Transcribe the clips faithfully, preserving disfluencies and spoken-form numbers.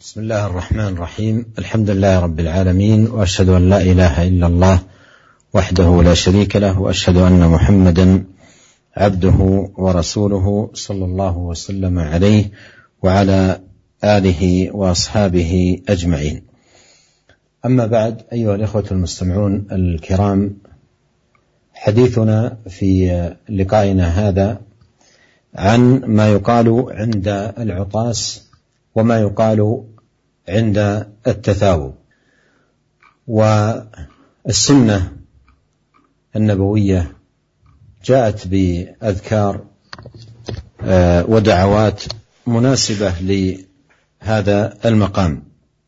بسم الله الرحمن الرحيم. الحمد لله رب العالمين، وأشهد أن لا إله إلا الله وحده لا شريك له، وأشهد أن محمدا عبده ورسوله صلى الله وسلم عليه وعلى آله وأصحابه أجمعين. أما بعد، أيها الإخوة المستمعون الكرام، حديثنا في لقائنا هذا عن ما يقال عند العطاس وما يقال عند التثاؤب. والسنة النبوية جاءت بأذكار ودعوات مناسبة لهذا المقام،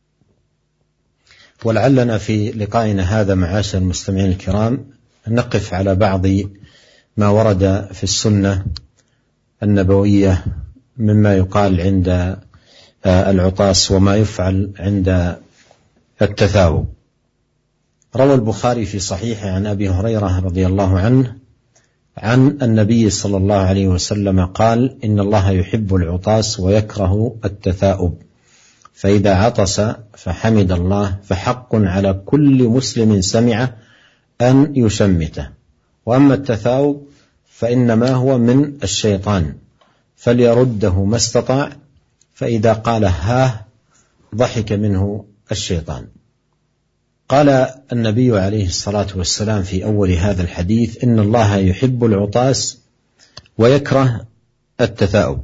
ولعلنا في لقائنا هذا معاشر المستمعين الكرام نقف على بعض ما ورد في السنة النبوية مما يقال عند العطاس وما يفعل عند التثاؤب. روى البخاري في صحيحه عن أبي هريرة رضي الله عنه عن النبي صلى الله عليه وسلم قال: إن الله يحب العطاس ويكره التثاؤب، فإذا عطس فحمد الله فحق على كل مسلم سمعه أن يشمته، وأما التثاؤب فإنما هو من الشيطان فليرده ما استطاع، فإذا قال هاه ضحك منه الشيطان. قال النبي عليه الصلاة والسلام في أول هذا الحديث: إن الله يحب العطاس ويكره التثاؤب.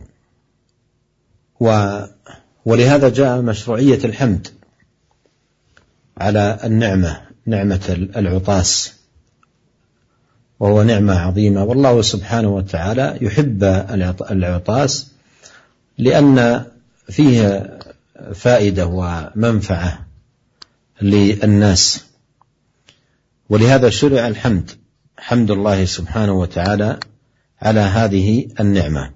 ولهذا جاء مشروعية الحمد على النعمة، نعمة العطاس، وهو نعمة عظيمة، والله سبحانه وتعالى يحب العطاس لأن فيه فائدة ومنفعة للناس، ولهذا شرع الحمد، حمد الله سبحانه وتعالى على هذه النعمة.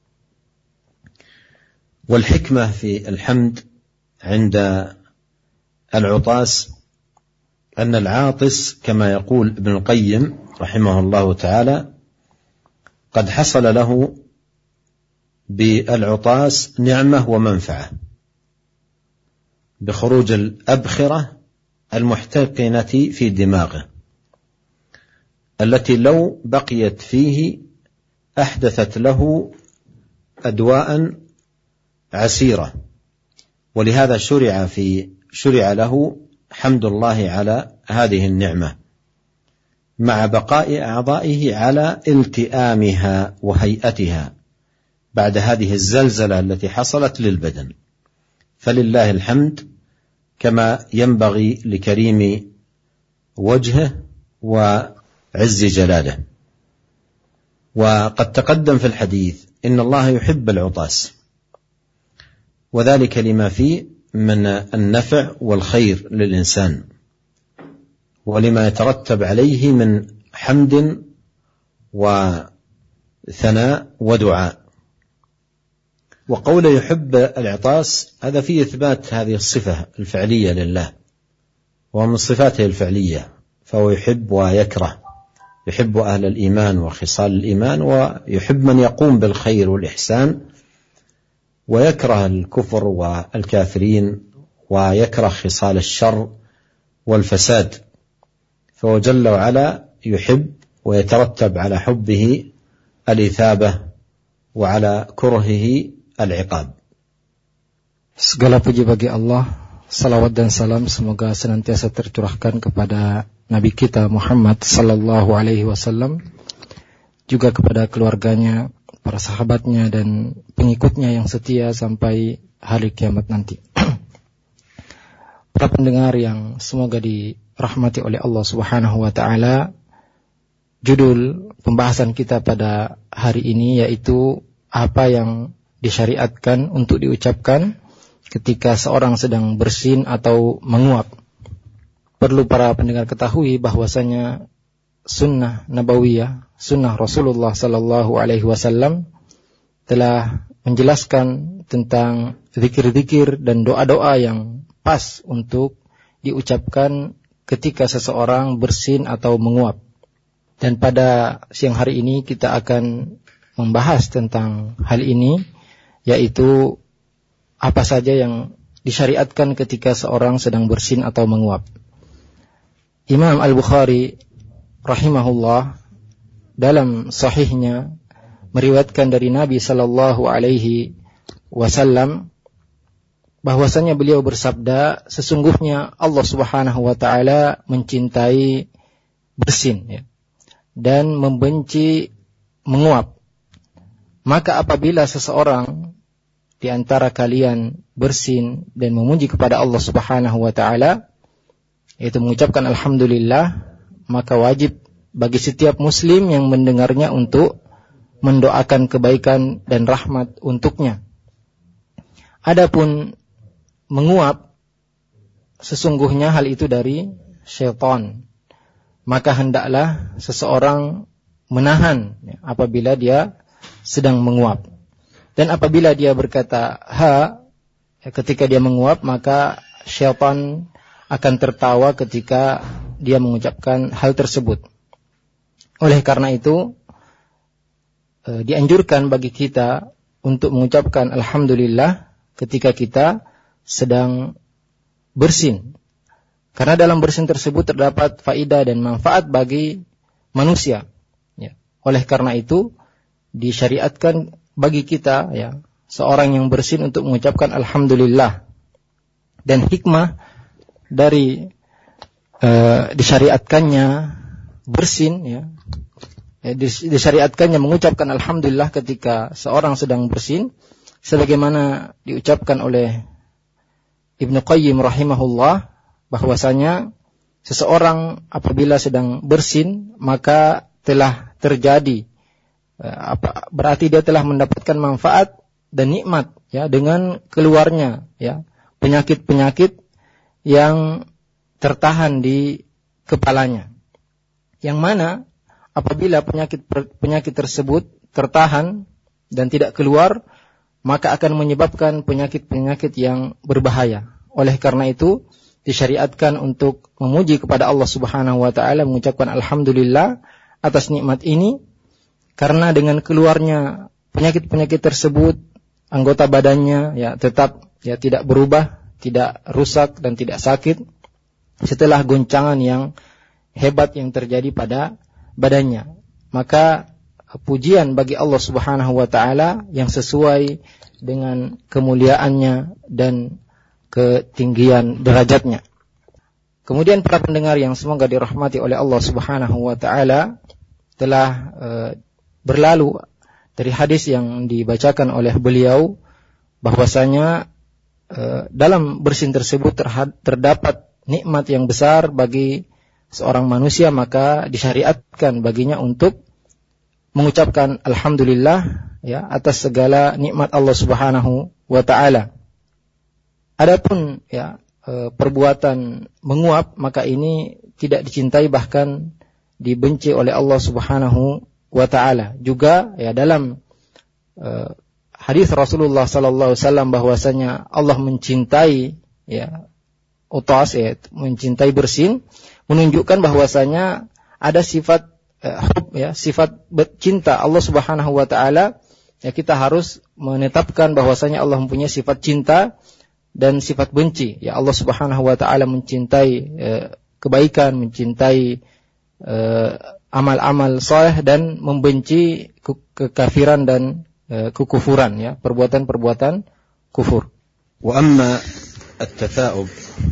والحكمة في الحمد عند العطاس أن العاطس كما يقول ابن القيم رحمه الله تعالى قد حصل له بالعطاس نعمة ومنفعة بخروج الأبخرة المحتقنة في دماغه التي لو بقيت فيه أحدثت له أدواء عسيرة، ولهذا شرع في شرع له حمد الله على هذه النعمة مع بقاء أعضائه على التئامها وهيئتها بعد هذه الزلزلة التي حصلت للبدن. فلله الحمد كما ينبغي لكريم وجهه وعز جلاله. وقد تقدم في الحديث إن الله يحب العطاس، وذلك لما فيه من النفع والخير للإنسان، ولما يترتب عليه من حمد وثناء ودعاء. وقول يحب العطاس هذا فيه إثبات هذه الصفة الفعلية لله، ومن صفاته الفعلية، فهو يحب ويكره، يحب أهل الإيمان وخصال الإيمان، ويحب من يقوم بالخير والإحسان، ويكره الكفر والكافرين، ويكره خصال الشر والفساد. فهو جل وعلا يحب، ويترتب على حبه الإثابة وعلى كرهه العقاب. Segala puji bagi Allah, salawat dan salam semoga senantiasa tercurahkan kepada Nabi kita Muhammad sallallahu alaihi wasallam, juga kepada keluarganya, para sahabatnya dan pengikutnya yang setia sampai hari kiamat nanti. Para pendengar yang semoga dirahmati oleh Allah Subhanahu wa taala, judul pembahasan kita pada hari ini yaitu apa yang disyariatkan untuk diucapkan ketika seorang sedang bersin atau menguap. Perlu para pendengar ketahui bahwasanya sunnah nabawiyah, sunnah Rasulullah sallallahu alaihi wasallam telah menjelaskan tentang zikir-zikir dan doa-doa yang pas untuk diucapkan ketika seseorang bersin atau menguap. Dan pada siang hari ini kita akan membahas tentang hal ini, yaitu apa saja yang disyariatkan ketika seorang sedang bersin atau menguap. Imam Al-Bukhari rahimahullah dalam sahihnya meriwayatkan dari Nabi sallallahu alaihi wasallam bahwasanya beliau bersabda, sesungguhnya Allah Subhanahu wa taala mencintai bersin ya, dan membenci menguap. Maka apabila seseorang di antara kalian bersin dan memuji kepada Allah Subhanahu wa taala, yaitu mengucapkan alhamdulillah, maka wajib bagi setiap muslim yang mendengarnya untuk mendoakan kebaikan dan rahmat untuknya. Adapun menguap, sesungguhnya hal itu dari syaitan. Maka hendaklah seseorang menahan ya, apabila dia sedang menguap. Dan apabila dia berkata ha ya, ketika dia menguap, maka syaitan akan tertawa ketika dia mengucapkan hal tersebut. Oleh karena itu e, dianjurkan bagi kita untuk mengucapkan alhamdulillah ketika kita sedang bersin. Karena dalam bersin tersebut terdapat faidah dan manfaat bagi manusia. Ya. Oleh karena itu disyariatkan bagi kita, ya, seorang yang bersin untuk mengucapkan alhamdulillah. Dan hikmah dari uh, disyariatkannya bersin, ya, ya, disyariatkannya mengucapkan alhamdulillah ketika seorang sedang bersin, sebagaimana diucapkan oleh Ibnu Qayyim rahimahullah, bahwasanya seseorang apabila sedang bersin maka telah terjadi apa berarti dia telah mendapatkan manfaat dan nikmat ya dengan keluarnya ya penyakit-penyakit yang tertahan di kepalanya, yang mana apabila penyakit penyakit tersebut tertahan dan tidak keluar, maka akan menyebabkan penyakit-penyakit yang berbahaya. Oleh karena itu disyariatkan untuk memuji kepada Allah Subhanahu wa taala, mengucapkan alhamdulillah atas nikmat ini, karena dengan keluarnya penyakit-penyakit tersebut anggota badannya ya tetap ya tidak berubah, tidak rusak dan tidak sakit setelah goncangan yang hebat yang terjadi pada badannya. Maka pujian bagi Allah Subhanahu wa taala yang sesuai dengan kemuliaannya dan ketinggian derajatnya. Kemudian para pendengar yang semoga dirahmati oleh Allah Subhanahu wa taala, telah e, berlalu dari hadis yang dibacakan oleh beliau bahwasanya e, dalam bersin tersebut terhad, terdapat nikmat yang besar bagi seorang manusia, maka disyariatkan baginya untuk mengucapkan alhamdulillah ya atas segala nikmat Allah Subhanahu wa taala. Adapun ya e, perbuatan menguap, maka ini tidak dicintai, bahkan dibenci oleh Allah Subhanahu wa taala. Juga ya dalam e, hadis Rasulullah sallallahu alaihi wasallam bahwasanya Allah mencintai ya utas ya mencintai bersin, menunjukkan bahwasanya ada sifat hub ya, sifat cinta Allah Subhanahu wa taala, ya kita harus menetapkan bahwasanya Allah mempunyai sifat cinta dan sifat benci. Ya Allah Subhanahu wa taala mencintai eh, kebaikan, mencintai eh, amal-amal saleh dan membenci ke- kekafiran dan eh, kekufuran ya, perbuatan-perbuatan kufur. Wa amma at-tatha'ub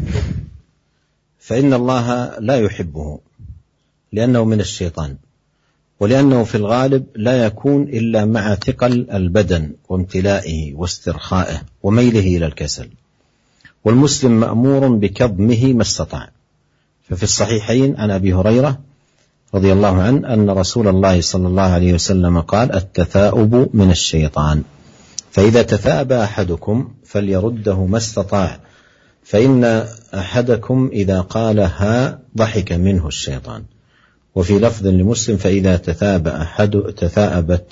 fa inna Allah la yuhibbuhu لأنه من الشيطان، ولأنه في الغالب لا يكون إلا مع ثقل البدن وامتلائه واسترخائه وميله إلى الكسل، والمسلم مأمور بكظمه ما استطاع. ففي الصحيحين عن أبي هريرة رضي الله عنه أن رسول الله صلى الله عليه وسلم قال: التثاؤب من الشيطان، فإذا تثاءب أحدكم فليرده ما استطاع، فإن أحدكم إذا قالها ضحك منه الشيطان. وفي لفظ لمسلم: فإذا تثاءب أحد تثاءبت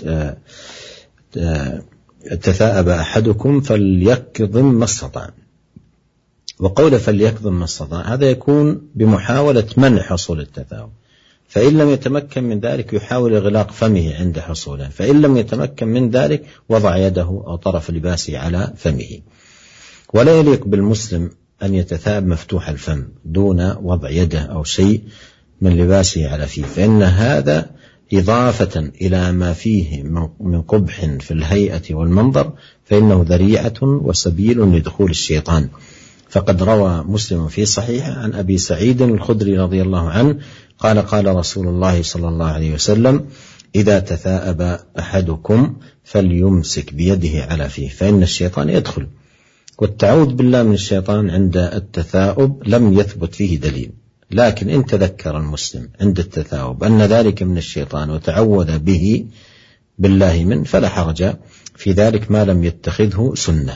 تثاءب أحدكم فليكظم ما استطاع. وقول فليكظم ما استطاع هذا يكون بمحاولة منع حصول التثاؤب، فإن لم يتمكن من ذلك يحاول إغلاق فمه عند حصوله، فإن لم يتمكن من ذلك وضع يده أو طرف لباسه على فمه. ولا يليق بالمسلم أن يتثاءب مفتوح الفم دون وضع يده أو شيء من لباسه على فيه، فإن هذا إضافة إلى ما فيه من قبح في الهيئة والمنظر فإنه ذريعة وسبيل لدخول الشيطان. فقد روى مسلم في صحيحه عن أبي سعيد الخدري رضي الله عنه قال قال رسول الله صلى الله عليه وسلم: إذا تثاءب أحدكم فليمسك بيده على فيه فإن الشيطان يدخل. والتعوذ بالله من الشيطان عند التثاؤب لم يثبت فيه دليل، لكن إن تذكر المسلم عند التثاؤب أن ذلك من الشيطان وتعوذ به بالله منه فلا حرج في ذلك ما لم يتخذه سنة.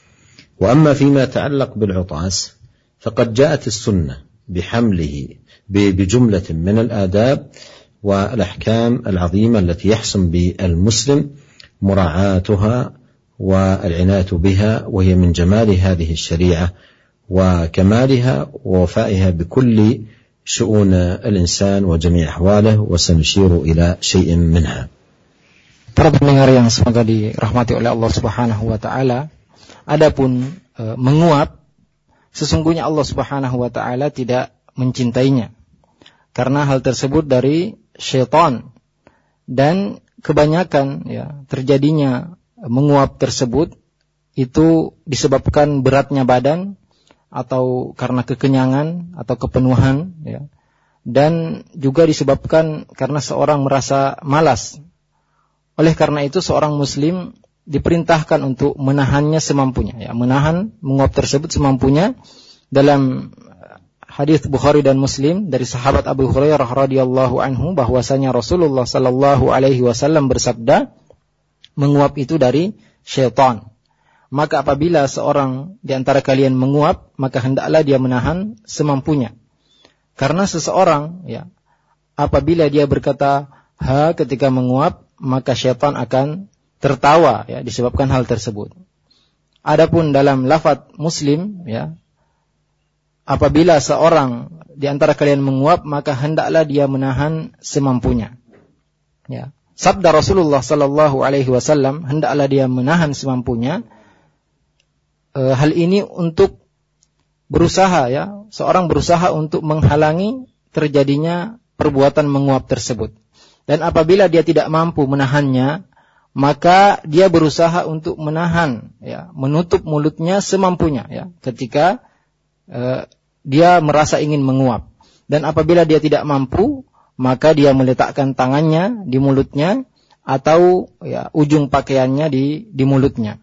وأما فيما يتعلق بالعطاس فقد جاءت السنة بحمله بجملة من الآداب والأحكام العظيمة التي يحسن بالمسلم مراعاتها والعناية بها، وهي من جمال هذه الشريعة وكمالها ووفائها بكل شؤون الإنسان وجميع أحواله، وسنشير إلى شيء منها. Para pendengar yang semoga dirahmati oleh Allah Subhanahu wa taala, adapun e, menguap, sesungguhnya Allah Subhanahu wa taala tidak mencintainya karena hal tersebut dari syaitan, dan kebanyakan ya terjadinya menguap tersebut itu disebabkan beratnya badan atau karena kekenyangan atau kepenuhan ya, dan juga disebabkan karena seorang merasa malas. Oleh karena itu seorang muslim diperintahkan untuk menahannya semampunya ya, menahan menguap tersebut semampunya. Dalam hadis Bukhari dan Muslim dari sahabat Abu Hurairah radhiyallahu anhu bahwasanya Rasulullah sallallahu alaihi wasallam bersabda, menguap itu dari syaitan. Maka apabila seorang di antara kalian menguap, maka hendaklah dia menahan semampunya. Karena seseorang ya, apabila dia berkata ha ketika menguap, maka syaitan akan tertawa ya disebabkan hal tersebut. Adapun dalam lafaz Muslim ya, apabila seorang di antara kalian menguap, maka hendaklah dia menahan semampunya. Ya. Sabda Rasulullah sallallahu alaihi wasallam, hendaklah dia menahan semampunya. E, hal ini untuk berusaha ya, seorang berusaha untuk menghalangi terjadinya perbuatan menguap tersebut. Dan apabila dia tidak mampu menahannya, maka dia berusaha untuk menahan ya, menutup mulutnya semampunya ya, ketika e, dia merasa ingin menguap. Dan apabila dia tidak mampu, maka dia meletakkan tangannya di mulutnya atau ya, ujung pakaiannya di, di mulutnya.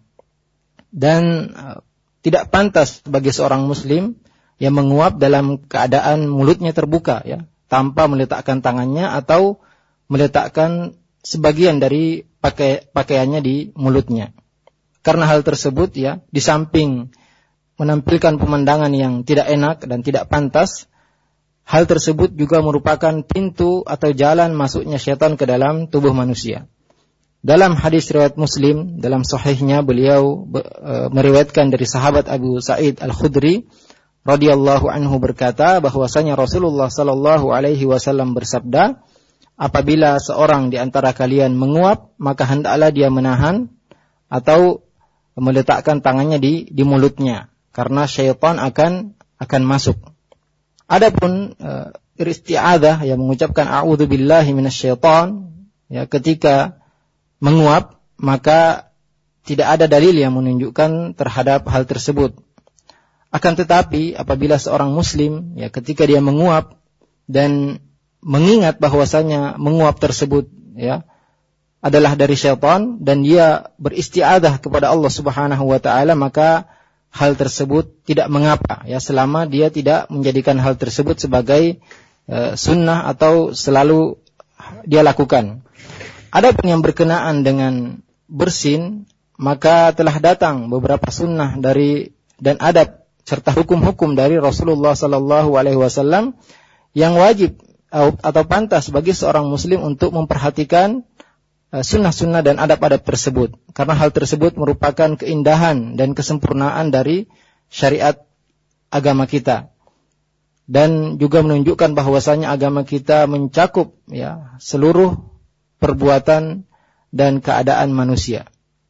Dan uh, tidak pantas bagi seorang muslim yang menguap dalam keadaan mulutnya terbuka ya, tanpa meletakkan tangannya atau meletakkan sebagian dari pakai, pakaiannya di mulutnya. Karena hal tersebut ya, di samping menampilkan pemandangan yang tidak enak dan tidak pantas, hal tersebut juga merupakan pintu atau jalan masuknya syaitan ke dalam tubuh manusia. Dalam hadis riwayat Muslim, dalam sahihnya beliau e, meriwayatkan dari sahabat Abu Sa'id Al-Khudri radhiyallahu anhu berkata bahwasanya Rasulullah sallallahu alaihi wasallam bersabda, apabila seorang di antara kalian menguap, maka hendaklah dia menahan atau meletakkan tangannya di di mulutnya, karena syaitan akan akan masuk. Adapun uh, isti'adzah yang mengucapkan a'udzubillahi minasyaitan ya ketika menguap, maka tidak ada dalil yang menunjukkan terhadap hal tersebut. Akan tetapi apabila seorang muslim ya ketika dia menguap dan mengingat bahwasanya menguap tersebut ya adalah dari syaitan dan dia beristi'adzah kepada Allah Subhanahu wa taala, maka hal tersebut tidak mengapa ya selama dia tidak menjadikan hal tersebut sebagai e, sunnah atau selalu dia lakukan. Adapun yang berkenaan dengan bersin, maka telah datang beberapa sunnah dari dan adab serta hukum-hukum dari Rasulullah sallallahu alaihi wasallam yang wajib atau pantas bagi seorang muslim untuk memperhatikan sunnah-sunnah dan adab-adab tersebut, karena hal tersebut merupakan keindahan dan kesempurnaan dari syariat agama kita, dan juga menunjukkan bahwasanya agama kita mencakup ya seluruh perbuatan dan keadaan manusia.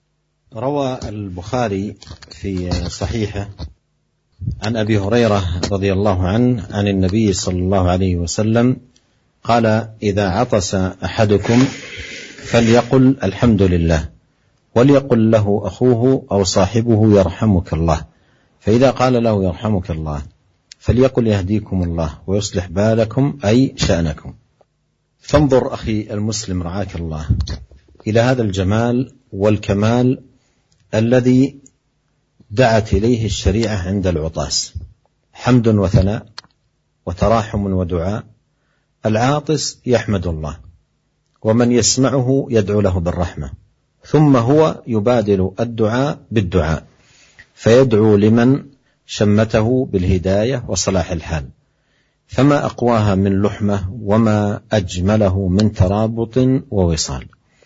روى البخاري في صحيحه عن أبي هريرة رضي الله عنه عن النبي صلى الله عليه وسلم قال: إذا عطس أحدكم فليقل الحمد لله، وليقل له أخوه أو صاحبه يرحمك الله، فإذا قال له يرحمك الله فليقل يهديكم الله ويصلح بالكم أي شأنكم. فانظر أخي المسلم رعاك الله إلى هذا الجمال والكمال الذي دعت إليه الشريعة عند العطاس، حمد وثناء وتراحم ودعاء. العاطس يحمد الله، ومن يسمعه يدعو له بالرحمة، ثم هو يبادل الدعاء بالدعاء، فيدعو لمن شمته بالهداية وصلاح الحال. فما أقواها من لحمة وما أجمله من ترابط ووصال.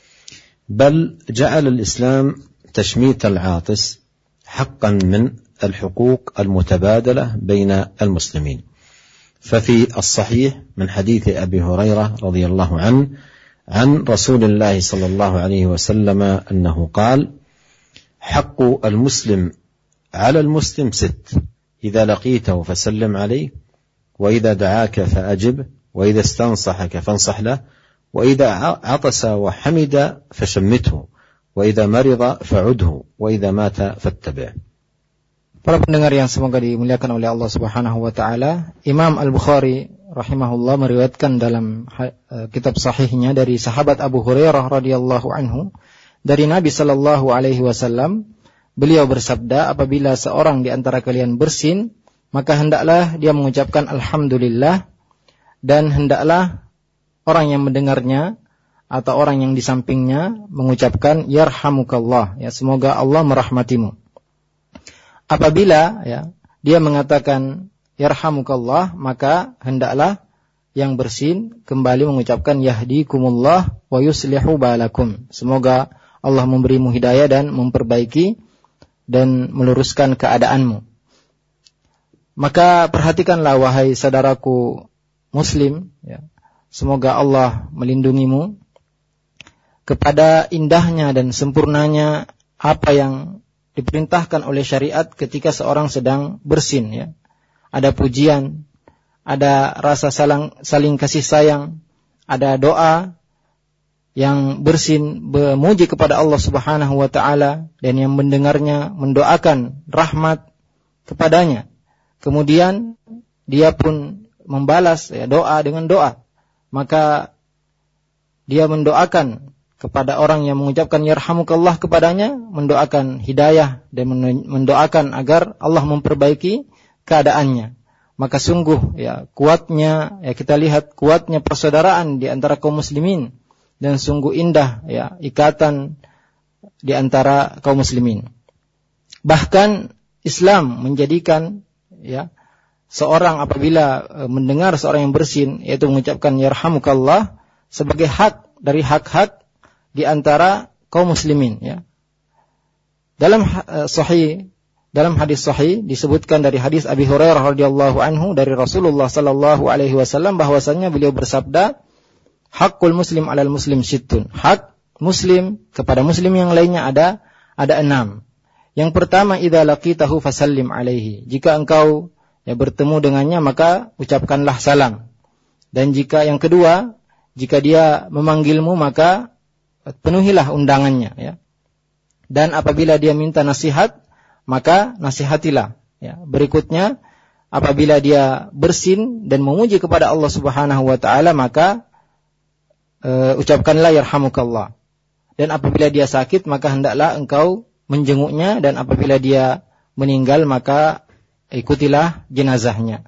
بل جعل الإسلام تشميت العاطس حقا من الحقوق المتبادلة بين المسلمين. ففي الصحيح من حديث أبي هريرة رضي الله عنه عن رسول الله صلى الله عليه وسلم أنه قال: حق المسلم على المسلم ست: إذا لقيته فسلم عليه، وإذا دعاك فأجب، وإذا استنصحك فانصح له، وإذا عطس وحمد فشمته، وإذا مرض فعده، وإذا مات فاتبعه. Para pendengar yang semoga dimuliakan oleh Allah Subhanahu wa taala, Imam Al-Bukhari rahimahullah meriwayatkan dalam uh, kitab sahihnya dari sahabat Abu Hurairah radhiyallahu anhu dari Nabi sallallahu alaihi wasallam, beliau bersabda, apabila seorang di antara kalian bersin, maka hendaklah dia mengucapkan alhamdulillah, dan hendaklah orang yang mendengarnya atau orang yang di sampingnya mengucapkan yarhamukallah, ya, semoga Allah merahmatimu. Apabila ya dia mengatakan yarhamukallah, maka hendaklah yang bersin kembali mengucapkan yahdikumullah wa yuslihu balakum, semoga Allah memberimu hidayah dan memperbaiki dan meluruskan keadaanmu. Maka perhatikanlah wahai saudaraku muslim, ya, semoga Allah melindungimu kepada indahnya dan sempurnanya apa yang diperintahkan oleh syariat ketika seorang sedang bersin, ya. Ada pujian, ada rasa saling, saling kasih sayang, ada doa yang bersin memuji kepada Allah Subhanahu wa taala, dan yang mendengarnya mendoakan rahmat kepadanya. Kemudian dia pun membalas ya, doa dengan doa. Maka dia mendoakan kepada orang yang mengucapkan yarhamukallah kepadanya, mendoakan hidayah dan mendoakan agar Allah memperbaiki keadaannya. Maka sungguh ya kuatnya, ya kita lihat kuatnya persaudaraan di antara kaum muslimin, dan sungguh indah ya ikatan di antara kaum muslimin. Bahkan Islam menjadikan ya seorang apabila e, mendengar seorang yang bersin, yaitu mengucapkan yarhamukallah, sebagai hak dari hak-hak di antara kaum muslimin, ya. Dalam uh, sahih, dalam hadis sahih disebutkan dari hadis Abi Hurairah radhiyallahu anhu dari Rasulullah sallallahu alaihi wasallam bahwasanya beliau bersabda, hakul muslim alal muslim sittun. Hak muslim kepada muslim yang lainnya ada ada enam. Yang pertama, idza laqitahu fasallim alaihi. Jika engkau ya bertemu dengannya, maka ucapkanlah salam. Dan jika yang kedua, jika dia memanggilmu, maka penuhilah undangannya, ya. Dan apabila dia minta nasihat, maka nasihatilah, ya. Berikutnya, apabila dia bersin dan memuji kepada Allah Subhanahu wa taala, maka uh, ucapkanlah yarhamukallah. Dan apabila dia sakit, maka hendaklah engkau menjenguknya, dan apabila dia meninggal, maka ikutilah jenazahnya.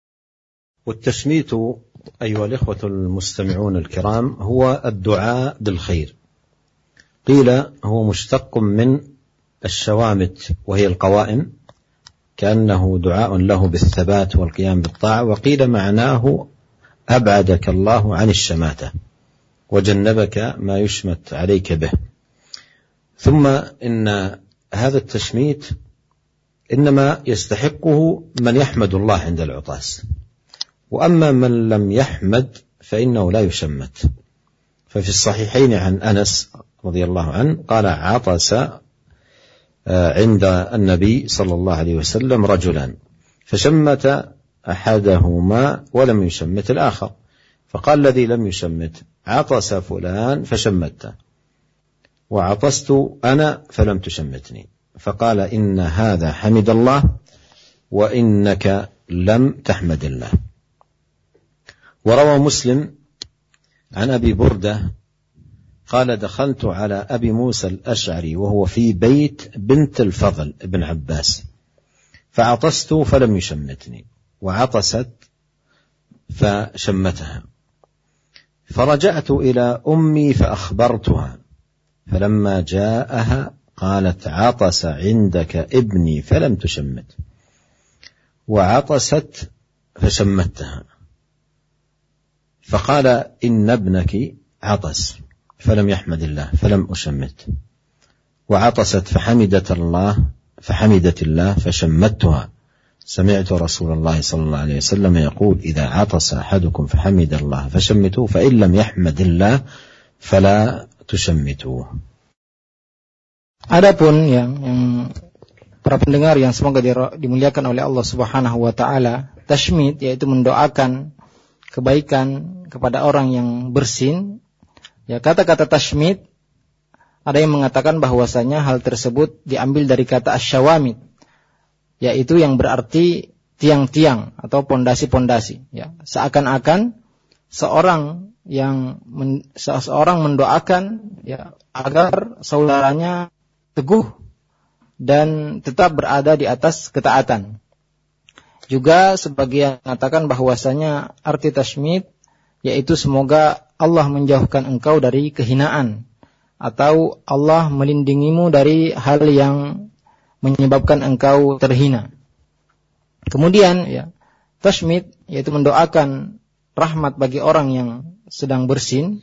والتشميت أيها الإخوة المستمعون الكرام هو الدعاء بالخير. قيل هو مشتق من الشوامت وهي القوائم، كأنه دعاء له بالثبات والقيام بالطاعة، وقيل معناه أبعدك الله عن الشماتة وجنبك ما يشمت عليك به. ثم إن هذا التشميت إنما يستحقه من يحمد الله عند العطاس، وأما من لم يحمد فإنه لا يشمت. ففي الصحيحين عن أنس رضي الله عنه قال: عطس عند النبي صلى الله عليه وسلم رجلان فشمت أحدهما ولم يشمت الآخر فقال الذي لم يشمت عطس فلان فشمته وعطست أنا فلم تشمتني فقال إن هذا حمد الله وإنك لم تحمد الله. وروى مسلم عن أبي بردة قال دخلت على أبي موسى الأشعري وهو في بيت بنت الفضل ابن عباس فعطست فلم يشمتني وعطست فشمتها فرجعت إلى أمي فأخبرتها فلما جاءها قالت عطس عندك ابني فلم تشمت وعطست فشمتها فقال إن ابنك عطس فلم يحمد الله فلم أشمت وعطست فحمدت الله فحمدت الله فشمتها سمعت رسول الله صلى الله عليه وسلم يقول إذا عطس أحدكم فحمد الله فشمتوه فإن لم يحمد الله فلا tusammitu. Adapun yang, yang para pendengar yang semoga dimuliakan oleh Allah Subhanahu wa taala, tashmid yaitu mendoakan kebaikan kepada orang yang bersin. Ya, kata-kata tashmid ada yang mengatakan bahwasanya hal tersebut diambil dari kata asyawamid, yaitu yang berarti tiang-tiang atau pondasi-pondasi. Ya, seakan-akan seorang yang men, seseorang mendoakan ya agar saudaranya teguh dan tetap berada di atas ketaatan. Juga sebagian mengatakan bahwasanya arti tashmid yaitu semoga Allah menjauhkan engkau dari kehinaan atau Allah melindungimu dari hal yang menyebabkan engkau terhina. Kemudian ya, tashmid yaitu mendoakan rahmat bagi orang yang sedang bersin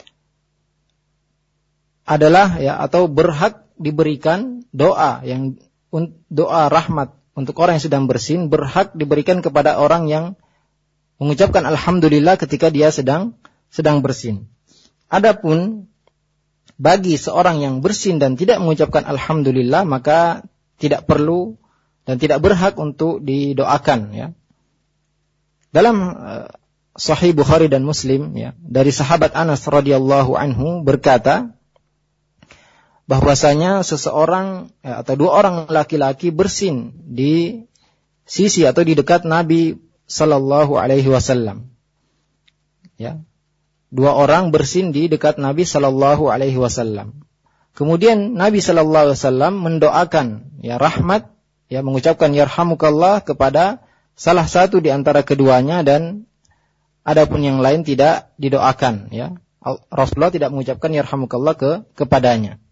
adalah ya atau berhak diberikan doa yang doa rahmat untuk orang yang sedang bersin berhak diberikan kepada orang yang mengucapkan alhamdulillah ketika dia sedang sedang bersin. Adapun bagi seorang yang bersin dan tidak mengucapkan alhamdulillah maka tidak perlu dan tidak berhak untuk didoakan ya. Dalam uh, Sahih Bukhari dan Muslim ya, dari sahabat Anas radhiyallahu anhu berkata bahwasanya seseorang ya, atau dua orang laki-laki bersin di sisi atau di dekat Nabi sallallahu alaihi wasallam. Ya. Dua orang bersin di dekat Nabi sallallahu alaihi wasallam. Kemudian Nabi sallallahu alaihi wasallam mendoakan ya rahmat ya mengucapkan yarhamukallah kepada salah satu di antara keduanya dan adapun yang lain tidak didoakan ya. Rasulullah tidak mengucapkan yarhamukallah ke kepadanya.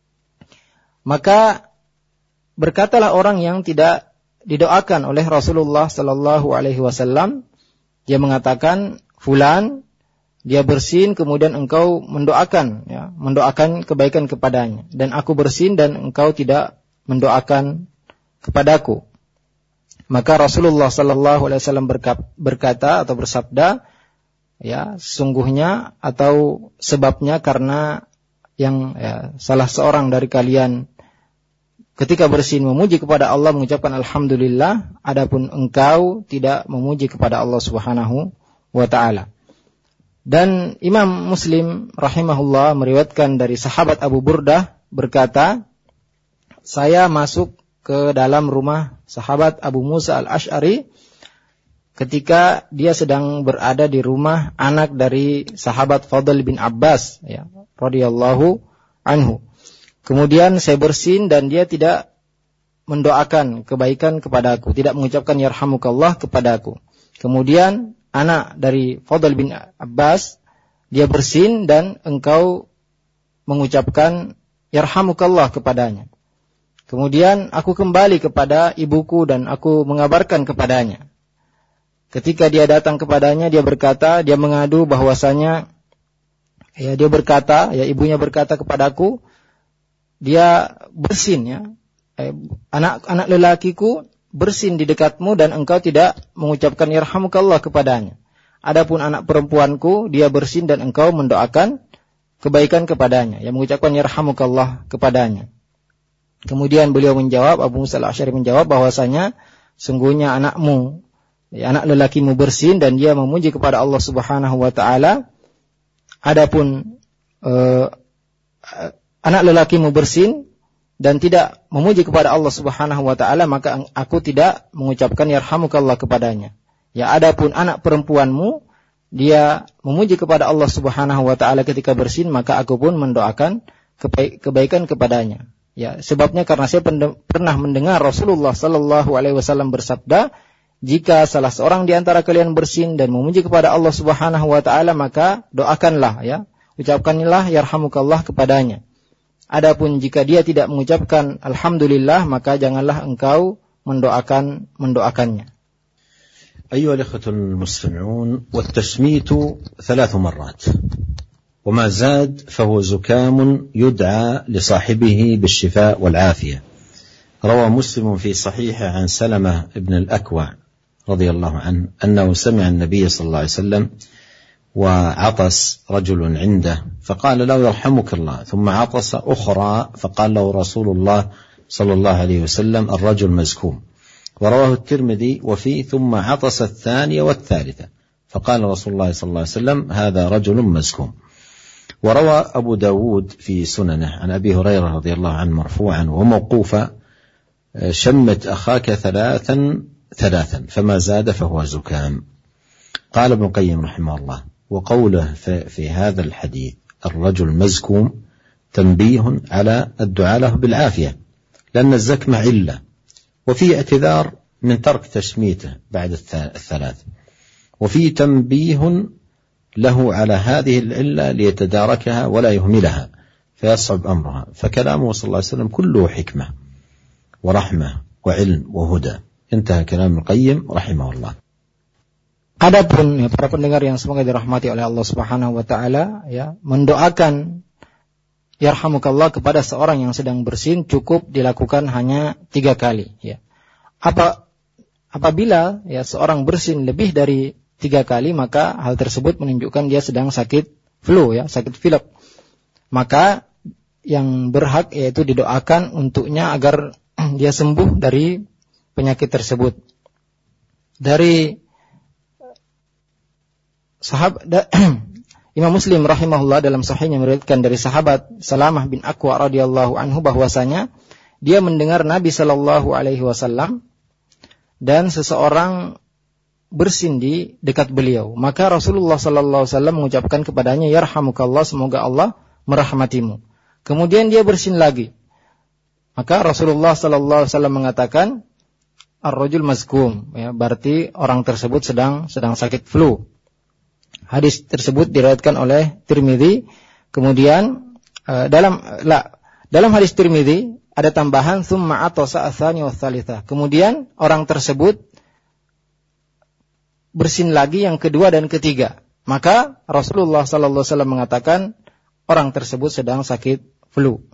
Maka berkatalah orang yang tidak didoakan oleh Rasulullah sallallahu alaihi wasallam, dia mengatakan fulan dia bersin kemudian engkau mendoakan ya, mendoakan kebaikan kepadanya dan aku bersin dan engkau tidak mendoakan kepadaku. Maka Rasulullah sallallahu alaihi wasallam berkata atau bersabda, ya, sesungguhnya atau sebabnya karena yang ya, salah seorang dari kalian ketika bersin memuji kepada Allah mengucapkan alhamdulillah, adapun engkau tidak memuji kepada Allah Subhanahu wa taala. Dan Imam Muslim rahimahullah meriwayatkan dari sahabat Abu Burdah berkata, saya masuk ke dalam rumah sahabat Abu Musa al-Ash'ari ketika dia sedang berada di rumah anak dari sahabat Fadl bin Abbas ya, radhiyallahu anhu. Kemudian saya bersin dan dia tidak mendoakan kebaikan kepadaku, tidak mengucapkan yarhamukallah kepadaku. Kemudian anak dari Fadl bin Abbas dia bersin dan engkau mengucapkan yarhamukallah kepadanya. Kemudian aku kembali kepada ibuku dan aku mengabarkan kepadanya. Ketika dia datang kepadanya, dia berkata, dia mengadu bahwasanya, ya dia berkata, ya ibunya berkata kepadaku, dia bersin ya, eh, anak-anak lelakiku bersin di dekatmu dan engkau tidak mengucapkan yarhamukallah kepadanya. Adapun anak perempuanku, dia bersin dan engkau mendoakan kebaikan kepadanya, yang mengucapkan yarhamukallah kepadanya. Kemudian beliau menjawab, Abu Musa al-Asy'ari menjawab bahwasanya sungguhnya anakmu, ya, anak lelakimu bersin dan dia memuji kepada Allah Subhanahu wa taala. Adapun uh, anak lelakimu bersin dan tidak memuji kepada Allah Subhanahu wa taala, maka aku tidak mengucapkan yarhamukallah kepadanya. Ya, adapun anak perempuanmu dia memuji kepada Allah Subhanahu wa taala ketika bersin, maka aku pun mendoakan kebaikan kepadanya. Ya, sebabnya karena saya pernah mendengar Rasulullah sallallahu alaihi wasallam bersabda, jika salah seorang di antara kalian bersin dan memuji kepada Allah Subhanahu wa taala, maka doakanlah, ya, ucapkanlah yarhamukallah kepadanya. Adapun jika dia tidak mengucapkan alhamdulillah, maka janganlah engkau mendoakan mendoakannya. أيها الأخوة المستمعون، والتشميت ثلاث مرات وما زاد فهو زكام يدعى لصاحبه بالشفاء والعافية. روى مسلم في صحيحه عن سلمة بن الأكوع رضي الله عنه أنه سمع النبي صلى الله عليه وسلم وعطس رجل عنده فقال له يرحمك الله، ثم عطس أخرى فقال له رسول الله صلى الله عليه وسلم الرجل مزكوم. ورواه الترمذي وفيه ثم عطس الثانية والثالثة فقال رسول الله صلى الله عليه وسلم هذا رجل مزكوم. وروى أبو داود في سننه عن أبي هريرة رضي الله عنه مرفوعا وموقوفا شمت أخاك ثلاثا ثلاثا فما زاد فهو زكام. قال ابن القيم رحمه الله وقوله في هذا الحديث الرجل مزكوم تنبيه على الدعاء له بالعافية، لأن الزكمة علة، وفي اعتذار من ترك تشميته بعد الثلاث، وفي تنبيه له على هذه العلة ليتداركها ولا يهملها فيصعب أمرها، فكلامه صلى الله عليه وسلم كله حكمة ورحمة وعلم وهدى. انتهى كلام القيم رحمه الله. Adapun ya, para pendengar yang semoga dirahmati oleh Allah Subhanahu wa taala, ya, mendoakan yarhamukallah kepada seorang yang sedang bersin cukup dilakukan hanya tiga kali, ya. Apa apabila ya seorang bersin lebih dari tiga kali, maka hal tersebut menunjukkan dia sedang sakit flu, ya, sakit pilek. Maka yang berhak yaitu didoakan untuknya agar dia sembuh dari penyakit tersebut. Dari sahabat Imam Muslim rahimahullah dalam sahihnya meriwayatkan dari sahabat Salamah bin Akwa radhiyallahu anhu bahwasanya dia mendengar Nabi sallallahu alaihi wasallam dan seseorang bersin di dekat beliau. Maka Rasulullah sallallahu alaihi wasallam mengucapkan kepadanya yarhamukallah, semoga Allah merahmatimu. Kemudian dia bersin lagi. Maka Rasulullah sallallahu alaihi wasallam mengatakan ar-rajul mazkum, ya, berarti orang tersebut sedang sedang sakit flu. Hadis tersebut diriwayatkan oleh Tirmidzi. Kemudian uh, dalam la, dalam hadis Tirmidzi ada tambahan tsumma atasa tsani wa tsalitsah. Kemudian orang tersebut bersin lagi yang kedua dan ketiga. Maka Rasulullah sallallahu alaihi wasallam mengatakan orang tersebut sedang sakit flu.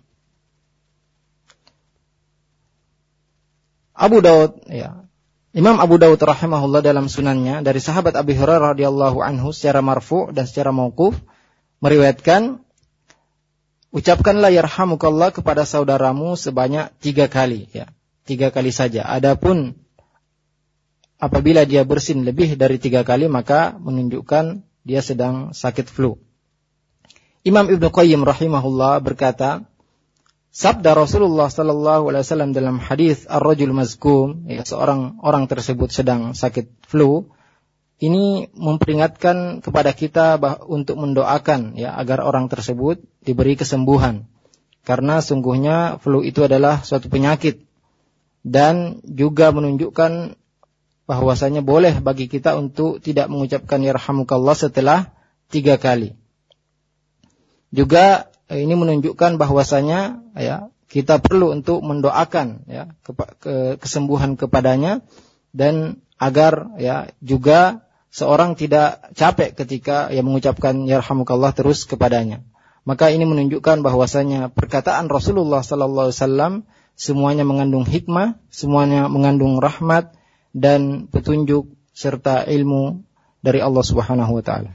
Abu Daud, ya, Imam Abu Daud rahimahullah dalam sunannya dari sahabat Abi Hurairah radhiyallahu anhu secara marfu' dan secara mauquf meriwayatkan, ucapkanlah yarhamukallah kepada saudaramu sebanyak tiga kali, ya, tiga kali saja. Adapun apabila dia bersin lebih dari tiga kali, maka menunjukkan dia sedang sakit flu. Imam Ibnu Qayyim rahimahullah berkata, sabda Rasulullah sallallahu alaihi wasallam dalam hadis ar-rajul mazkum, ya, seorang orang tersebut sedang sakit flu, ini memperingatkan kepada kita bah, untuk mendoakan, ya, agar orang tersebut diberi kesembuhan. Karena sungguhnya flu itu adalah suatu penyakit dan juga menunjukkan bahwasanya boleh bagi kita untuk tidak mengucapkan yarhamukallah setelah tiga kali. Juga ini menunjukkan bahwasanya, ya, kita perlu untuk mendoakan, ya, ke, ke, kesembuhan kepadanya, dan agar, ya, juga seorang tidak capek ketika, ya, mengucapkan yarhamukallah terus kepadanya. Maka ini menunjukkan bahwasanya perkataan Rasulullah sallallahu alaihi wasallam semuanya mengandung hikmah, semuanya mengandung rahmat dan petunjuk serta ilmu dari Allah Subhanahu wa taala.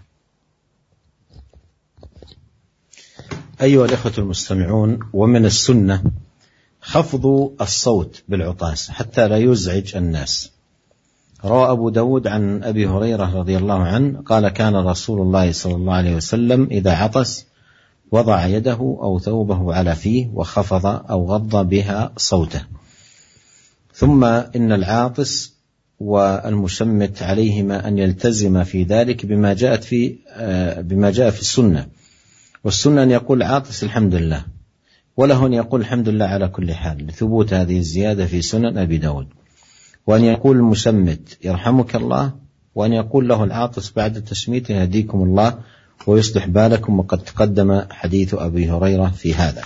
أيها الأخوة المستمعون، ومن السنة خفض الصوت بالعطاس حتى لا يزعج الناس. روى أبو داود عن أبي هريرة رضي الله عنه قال كان رسول الله صلى الله عليه وسلم إذا عطس وضع يده أو ثوبه على فيه وخفض أو غض بها صوته. ثم إن العاطس والمشمت عليهما أن يلتزم في ذلك بما جاءت في بما جاء في السنة، والسنة أن يقول عاطس الحمد لله، وله أن يقول الحمد لله على كل حال لثبوت هذه الزيادة في سنن أبي داود، وأن يقول المشمت يرحمك الله، وأن يقول له العاطس بعد تشميته يهديكم الله ويصلح بالكم، وقد تقدم حديث أبي هريرة في هذا.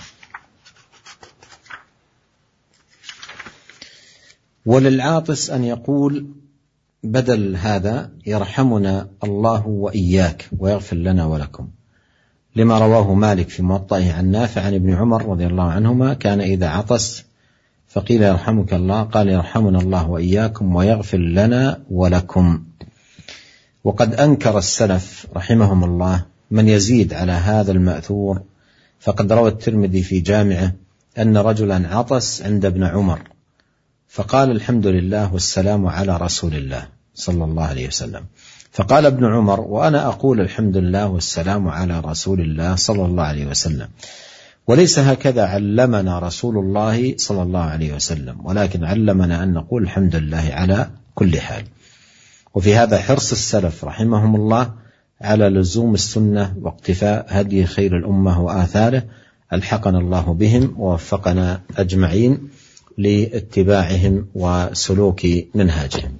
وللعاطس أن يقول بدل هذا يرحمنا الله وإياك ويغفر لنا ولكم، لما رواه مالك في موطئه عن نافع عن ابن عمر رضي الله عنهما كان إذا عطس فقيل يرحمك الله قال يرحمنا الله وإياكم ويغفر لنا ولكم. وقد أنكر السلف رحمهم الله من يزيد على هذا المأثور، فقد روى الترمذي في جامعه أن رجلا عطس عند ابن عمر فقال الحمد لله والسلام على رسول الله صلى الله عليه وسلم، فقال ابن عمر وأنا أقول الحمد لله والسلام على رسول الله صلى الله عليه وسلم، وليس هكذا علمنا رسول الله صلى الله عليه وسلم، ولكن علمنا أن نقول الحمد لله على كل حال. وفي هذا حرص السلف رحمهم الله على لزوم السنة واقتفاء هدي خير الأمة وآثاره، ألحقنا الله بهم ووفقنا أجمعين لاتباعهم وسلوك منهاجهم.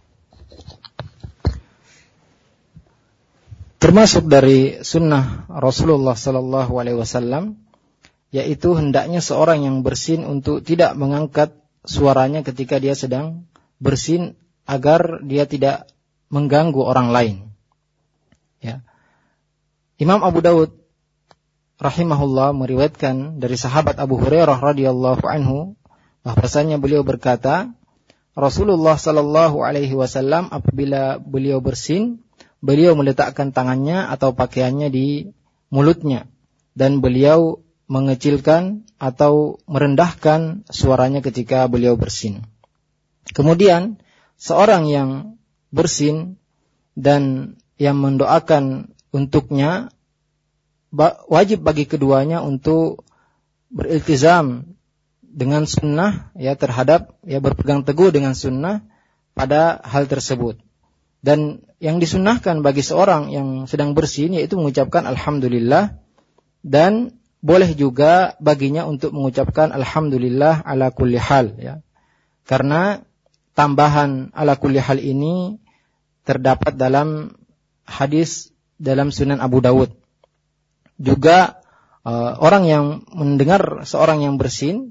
Termasuk dari sunnah Rasulullah Sallallahu Alaihi Wasallam, yaitu hendaknya seorang yang bersin untuk tidak mengangkat suaranya ketika dia sedang bersin agar dia tidak mengganggu orang lain. Ya. Imam Abu Dawud rahimahullah meriwayatkan dari sahabat Abu Hurairah radhiyallahu anhu bahwasanya beliau berkata, Rasulullah Sallallahu Alaihi Wasallam apabila beliau bersin, beliau meletakkan tangannya atau pakaiannya di mulutnya dan beliau mengecilkan atau merendahkan suaranya ketika beliau bersin. Kemudian seorang yang bersin dan yang mendoakan untuknya, wajib bagi keduanya untuk beriltizam dengan sunnah, ya, terhadap, ya, berpegang teguh dengan sunnah pada hal tersebut. Dan yang disunnahkan bagi seorang yang sedang bersin yaitu mengucapkan alhamdulillah, dan boleh juga baginya untuk mengucapkan alhamdulillah ala kulli hal, ya. Karena tambahan ala kulli hal ini terdapat dalam hadis dalam Sunan Abu Dawud. Juga uh, orang yang mendengar seorang yang bersin,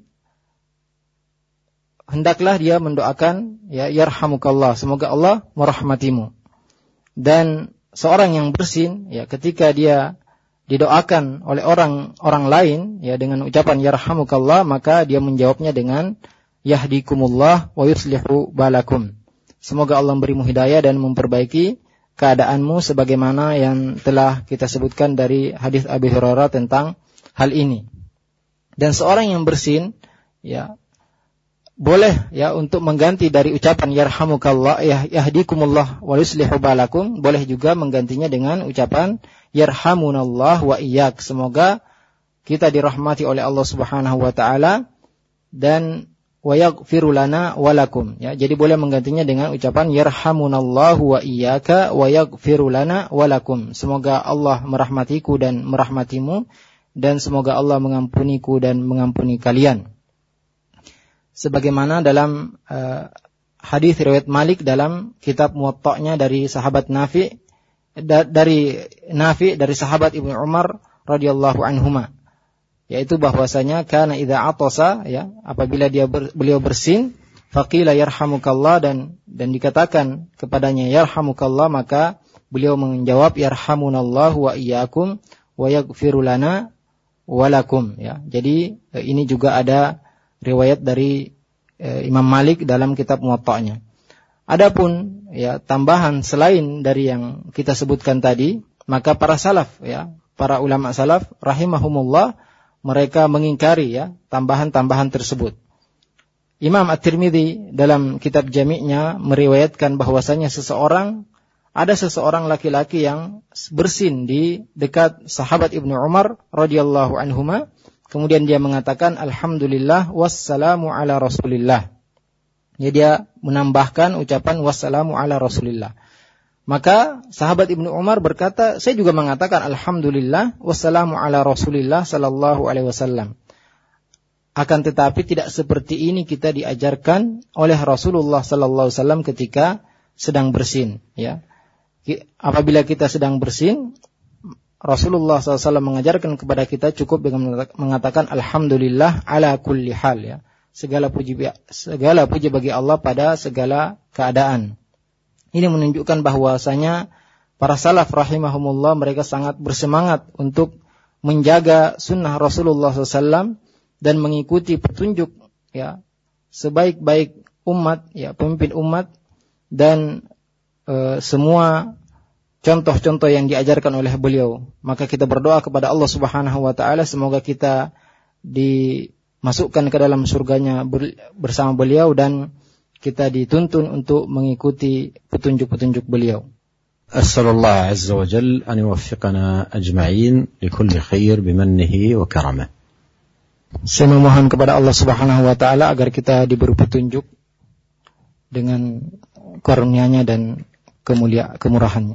hendaklah dia mendoakan, ya, yarhamukallah, semoga Allah merahmatimu. Dan seorang yang bersin, ya, ketika dia didoakan oleh orang orang lain, ya, dengan ucapan yarhamukallah, maka dia menjawabnya dengan yahdikumullah wa yuslihu balakum, semoga Allah memberimu hidayah dan memperbaiki keadaanmu, sebagaimana yang telah kita sebutkan dari hadis Abi Hurairah tentang hal ini. Dan seorang yang bersin, ya, boleh, ya, untuk mengganti dari ucapan yarhamukallah, ya, yahdikumullah wa yuslihu balakum, boleh juga menggantinya dengan ucapan yarhamunallah wa iyyak, semoga kita dirahmati oleh Allah Subhanahu wa taala dan wa yaghfiru lana wa lakum, ya. Jadi boleh menggantinya dengan ucapan yarhamunallahu wa iyyaka wa yaghfiru lana wa lakum, semoga Allah merahmatiku dan merahmatimu, dan semoga Allah mengampuniku dan mengampuni kalian. Sebagaimana dalam uh, hadis riwayat Malik dalam kitab Muwatta'nya dari sahabat Nafi, da, dari Nafi dari sahabat Ibnu Umar radhiyallahu anhuma, yaitu bahwasanya kana idza atasa, ya, apabila dia ber, beliau bersin, faqila yarhamukallah, dan dan dikatakan kepadanya yarhamukallah, maka beliau menjawab yarhamunallahu wa iyyakum wa yaghfiru lana wa lakum, ya. Jadi ini juga ada riwayat dari e, Imam Malik dalam kitab Muwatta'nya. Adapun, ya, tambahan selain dari yang kita sebutkan tadi, maka para salaf, ya, para ulama salaf rahimahumullah mereka mengingkari ya tambahan-tambahan tersebut. Imam At-Tirmidzi dalam kitab Jami'-nya meriwayatkan bahwasanya seseorang ada seseorang laki-laki yang bersin di dekat sahabat Ibnu Umar radhiyallahu anhuma, kemudian dia mengatakan alhamdulillah wassalamu ala Rasulillah. Ya, dia menambahkan ucapan wassalamu ala Rasulillah. Maka sahabat Ibnu Umar berkata, saya juga mengatakan alhamdulillah wassalamu ala Rasulillah sallallahu alaihi wasallam. Akan tetapi tidak seperti ini kita diajarkan oleh Rasulullah sallallahu alaihi wasallam ketika sedang bersin, ya. Apabila kita sedang bersin, Rasulullah sallallahu alaihi wasallam mengajarkan kepada kita cukup dengan mengatakan alhamdulillah ala kulli hal, ya. Segala puji segala puji bagi Allah pada segala keadaan. Ini menunjukkan bahwasanya para salaf rahimahumullah mereka sangat bersemangat untuk menjaga sunnah Rasulullah sallallahu alaihi wasallam dan mengikuti petunjuk ya sebaik-baik umat, ya pemimpin umat, dan e, semua contoh-contoh yang diajarkan oleh beliau. Maka kita berdoa kepada Allah Subhanahu wa taala semoga kita dimasukkan ke dalam surganya bersama beliau dan kita dituntun untuk mengikuti petunjuk-petunjuk beliau. As'alullah azza wa jalla an yuwaffiqana ajma'in likulli khair bimannihi wa karamah. Saya memohon kepada Allah Subhanahu wa taala agar kita diberi petunjuk dengan karunia-Nya dan kemulia kemurahan-Nya.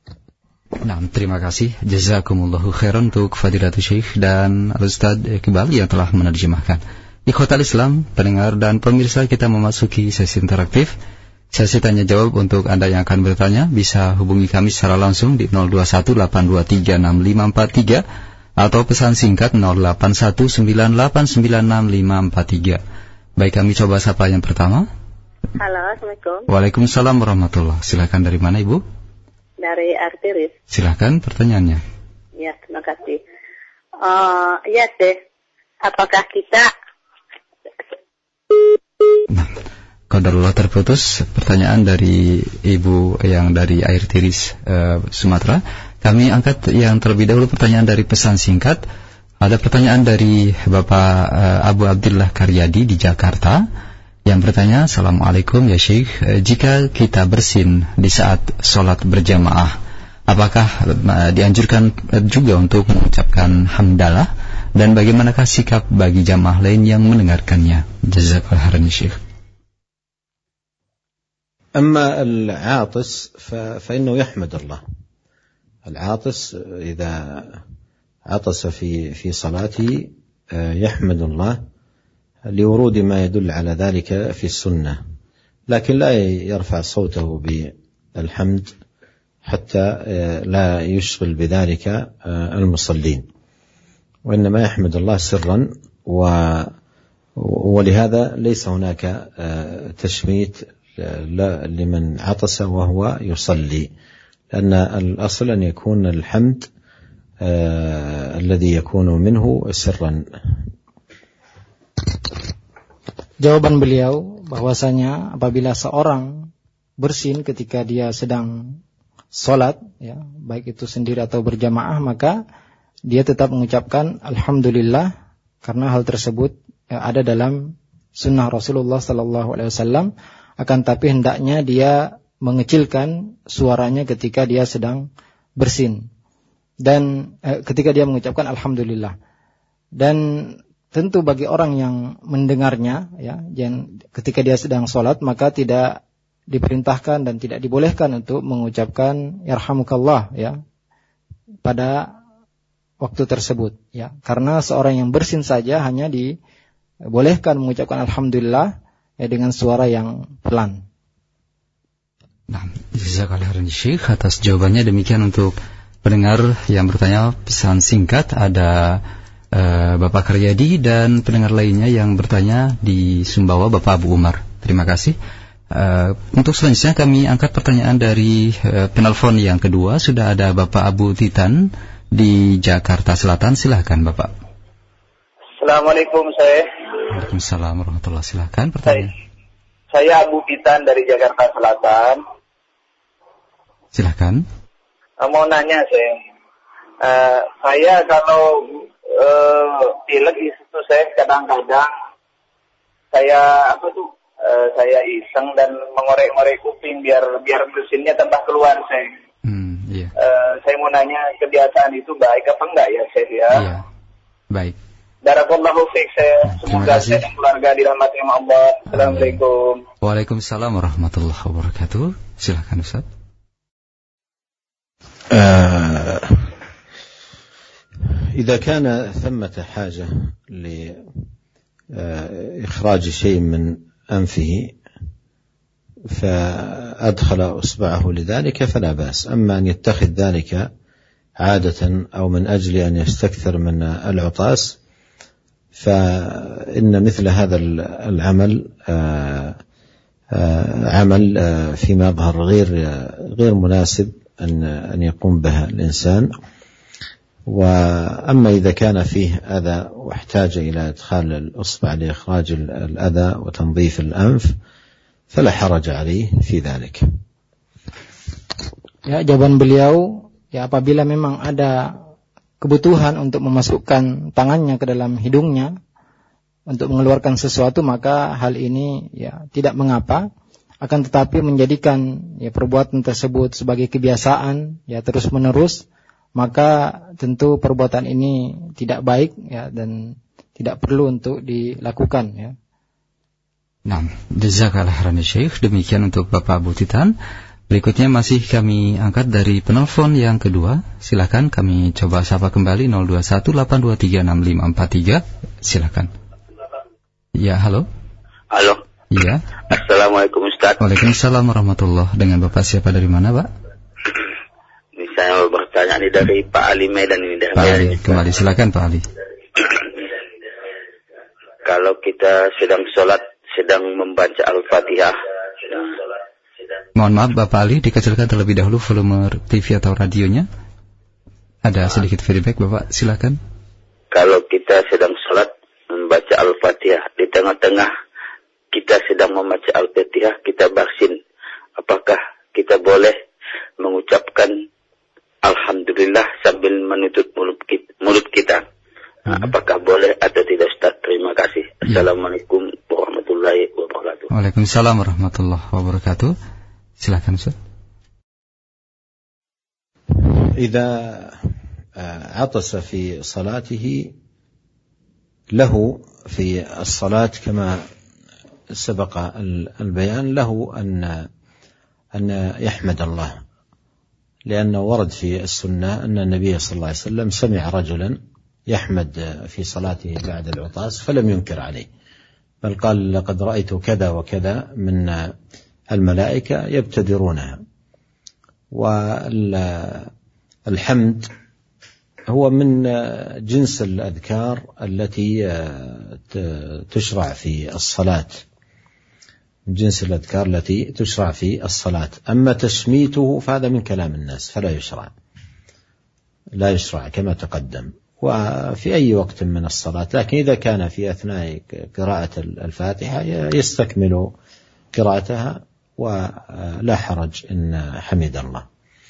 Nah, terima kasih. Jazakumullahu khairan untuk Fadilatul Syekh dan Al-Ustaz Iqbal yang telah menerjemahkan. Ikhwatal Islam, pendengar dan pemirsa, kita memasuki sesi interaktif. Sesi tanya jawab. Untuk Anda yang akan bertanya bisa hubungi kami secara langsung di nol dua satu delapan dua tiga enam lima empat tiga atau pesan singkat nol delapan satu sembilan delapan sembilan enam lima empat tiga. Baik, kami coba sapa yang pertama. Halo, Assalamualaikum. Waalaikumsalam warahmatullahi. Silakan, dari mana Ibu? Dari Artiris. Silakan pertanyaannya. Ya, terima kasih. Uh, ya, Teh. Apakah kita... Nah, qadarullah terputus pertanyaan dari Ibu yang dari Air Tiris, uh, Sumatera. Kami angkat yang terlebih dahulu pertanyaan dari pesan singkat. Ada pertanyaan dari Bapak uh, Abu Abdillah Karyadi di Jakarta yang bertanya, Assalamualaikum ya Syekh, jika kita bersin di saat sholat berjamaah, apakah uh, dianjurkan juga untuk mengucapkan hamdalah, dan bagaimanakah sikap bagi jamaah lain yang mendengarkannya? Jazakallahu khairan Syekh. أما العاطس فإنه يحمد الله. العاطس إذا عطس في في صلاته يحمد الله لورود ما يدل على ذلك في السنة، لكن لا يرفع صوته بالحمد حتى لا يشغل بذلك المصلين، وإنما يحمد الله سرا، ولهذا ليس هناك تشميت لمن عطس وهو يصلي، لأن الأصل أن يكون الحمد آه الذي يكون منه سرا. Jawaban beliau bahwasanya apabila seorang bersin ketika dia sedang sholat, ya, baik itu sendiri atau berjamaah, maka dia tetap mengucapkan alhamdulillah, karena hal tersebut ya, ada dalam sunnah Rasulullah sallallahu alaihi wasallam. Akan tapi hendaknya dia mengecilkan suaranya ketika dia sedang bersin dan eh, ketika dia mengucapkan alhamdulillah. Dan tentu bagi orang yang mendengarnya, ya, yang ketika dia sedang sholat, maka tidak diperintahkan dan tidak dibolehkan untuk mengucapkan yarhamukallah, ya, pada waktu tersebut, ya, karena seorang yang bersin saja hanya dibolehkan mengucapkan alhamdulillah ya, dengan suara yang pelan. Nah, jazakallahu khairan Syekh atas jawabannya. Demikian untuk pendengar yang bertanya pesan singkat, ada uh, Bapak Karyadi dan pendengar lainnya yang bertanya di Sumbawa, Bapak Abu Umar. Terima kasih. Uh, untuk selanjutnya kami angkat pertanyaan dari uh, penelpon yang kedua. Sudah ada Bapak Abu Titan di Jakarta Selatan. Silahkan Bapak. Assalamualaikum saya. Waalaikumsalam warahmatullahi wabarakatuh. Silakan pertanyaan. Saya, saya Abu Titan dari Jakarta Selatan. Silakan. Mau nanya saya, uh, saya kalau uh, pilek itu saya kadang-kadang saya apa tuh uh, saya iseng dan mengorek-ngorek kuping biar biar bersinnya tambah keluar saya. Hmm, iya. Uh, saya mau nanya kebiasaan itu baik apa enggak ya saya ya? Iya. Baik. Barakallahu fiik, saya semoga saya dan keluarga dirahmati Allah. Assalamualaikum. Waalaikumsalam warahmatullahi wabarakatuh. Silakan Ustaz. آه إذا كان ثمة حاجة لإخراج شيء من أنفه فأدخل إصبعه لذلك فلا بأس. أما أن يتخذ ذلك عادة أو من أجل أن يستكثر من العطاس فإن مثل هذا العمل عمل فيما يظهر غير غير مناسب أن أن يقوم به الإنسان. وأما إذا كان فيه أذى واحتاج إلى إدخال الإصبع لإخراج الأذى وتنظيف الأنف فلا حرج عليه في ذلك. Ya, jawaban beliau, ya apabila memang ada kebutuhan untuk memasukkan tangannya ke dalam hidungnya untuk mengeluarkan sesuatu, maka hal ini ya tidak mengapa. Akan tetapi menjadikan ya perbuatan tersebut sebagai kebiasaan ya terus menerus, maka tentu perbuatan ini tidak baik ya dan tidak perlu untuk dilakukan ya. Nah, jazakallah khairan Syekh. Demikian untuk Bapak Abu Titan. Berikutnya masih kami angkat dari penelpon yang kedua. Silakan kami coba sapa kembali nol dua satu delapan dua tiga enam lima empat tiga. Silakan. Ya, halo. Halo. Iya. Assalamualaikum Ustaz. Waalaikumsalam warahmatullahi. Dengan Bapak siapa dari mana, Pak? Ini saya mau bertanya nih dari Pak Ali Medan ini dari Pak Ali, kembali silakan Pak Ali. Kalau kita sedang sholat, sedang membaca Al-Fatihah. Mohon maaf Bapak Ali, dikecilkan terlebih dahulu volume T V atau radionya. Ada sedikit feedback Bapak, silakan. Kalau kita sedang sholat membaca Al-Fatihah, di tengah-tengah kita sedang membaca Al-Fatihah, kita bersin, apakah kita boleh mengucapkan Alhamdulillah sambil menutup mulut kita? Mulut kita? Hmm. Apakah boleh atau tidak Ustaz? Terima kasih. Ya. Assalamualaikum warahmatullahi wabarakatuh. Waalaikumsalam warahmatullahi wabarakatuh. Silakan Ustaz. إذا عطس في صلاته له في الصلاة كما سبق البيان له أن أن يحمد الله، لأنه ورد في السنة أن النبي صلى الله عليه وسلم سمع رجلا يحمد في صلاته بعد العطاس فلم ينكر عليه، بل قال لقد رأيت كذا وكذا من الملائكة يبتدرونها. والحمد هو من جنس الأذكار التي تشرع في الصلاة، جنس الأذكار التي تشرع في الصلاة. أما تشميته فهذا من كلام الناس فلا يشرع، لا يشرع كما تقدم وفي أي وقت من الصلاة. لكن إذا كان في أثناء قراءة الفاتحة يستكمل قراءتها ولا حرج إن حمد الله.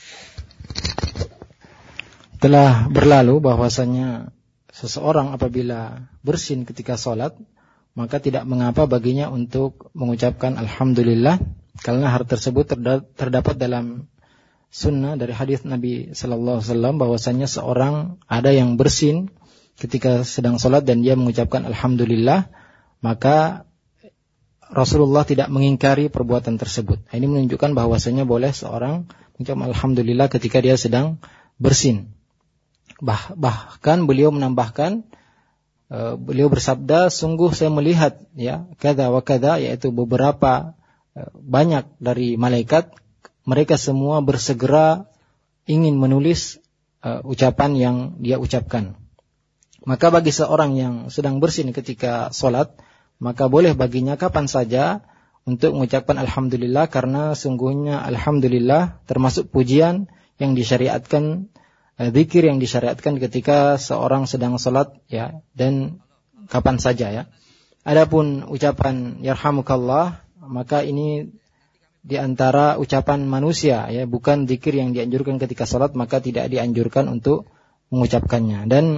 Telah berlalu bahwasanya seseorang apabila bersin ketika sholat, maka tidak mengapa baginya untuk mengucapkan Alhamdulillah, karena hal tersebut terdapat dalam sunnah dari hadis Nabi Sallallahu Alaihi Wasallam bahwasanya seorang ada yang bersin ketika sedang sholat dan dia mengucapkan Alhamdulillah, maka Rasulullah tidak mengingkari perbuatan tersebut. Ini menunjukkan bahwasanya boleh seorang mengucapkan Alhamdulillah ketika dia sedang bersin. Bah, bahkan beliau menambahkan, uh, beliau bersabda, sungguh saya melihat ya kada wa kada, yaitu beberapa uh, banyak dari malaikat, mereka semua bersegera ingin menulis uh, ucapan yang dia ucapkan. Maka bagi seorang yang sedang bersin ketika sholat, maka boleh baginya kapan saja untuk mengucapkan Alhamdulillah, karena sungguhnya Alhamdulillah termasuk pujian yang disyariatkan, zikir yang disyariatkan ketika seorang sedang salat ya, dan kapan saja ya. Adapun ucapan yarhamukallah, maka ini di antara ucapan manusia ya, bukan zikir yang dianjurkan ketika salat, maka tidak dianjurkan untuk mengucapkannya. Dan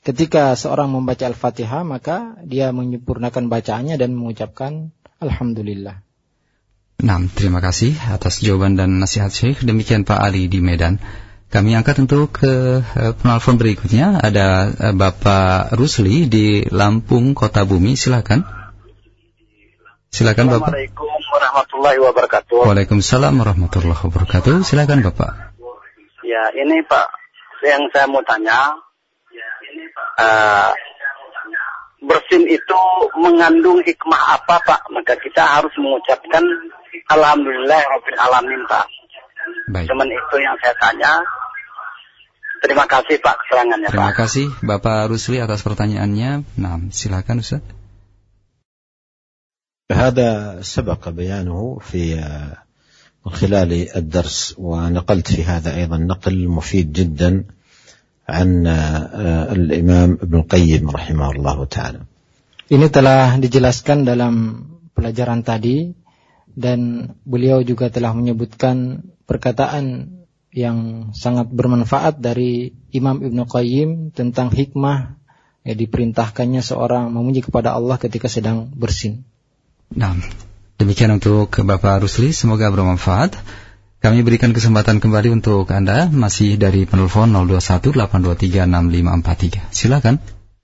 ketika seorang membaca Al-Fatihah, maka dia menyempurnakan bacaannya dan mengucapkan Alhamdulillah. Nah, terima kasih atas jawaban dan nasihat Syekh. Demikian Pak Ali di Medan. Kami angkat untuk ke uh, penelpon berikutnya. Ada uh, Bapak Rusli di Lampung, Kota Bumi. Silakan. Silakan Bapak. Assalamualaikum warahmatullahi wabarakatuh. Waalaikumsalam warahmatullahi wabarakatuh. Silakan Bapak. Ya, ini Pak, yang saya mau tanya, uh, bersin itu mengandung hikmah apa Pak? Maka kita harus mengucapkan Alhamdulillahirabbil alamin Pak. Baik. Cuman itu yang saya tanya. Terima kasih Pak keterangannya. Terima Pak. kasih Bapak Rusli atas pertanyaannya. Nah, silakan Ustaz. هذا سبق بيانه في من خلال الدرس، ونقلت في هذا أيضا نقل مفيد جدا عن الإمام ابن القيم رحمه الله تعالى. Ini telah dijelaskan dalam pelajaran tadi, dan beliau juga telah menyebutkan perkataan yang sangat bermanfaat dari Imam Ibnu Qayyim tentang hikmah ya diperintahkannya seorang memuji kepada Allah ketika sedang bersin. Nah, demikian untuk Bapak Rusli, semoga bermanfaat. Kami berikan kesempatan kembali untuk Anda, masih dari penelpon nol dua satu delapan dua tiga enam lima empat tiga. Silakan.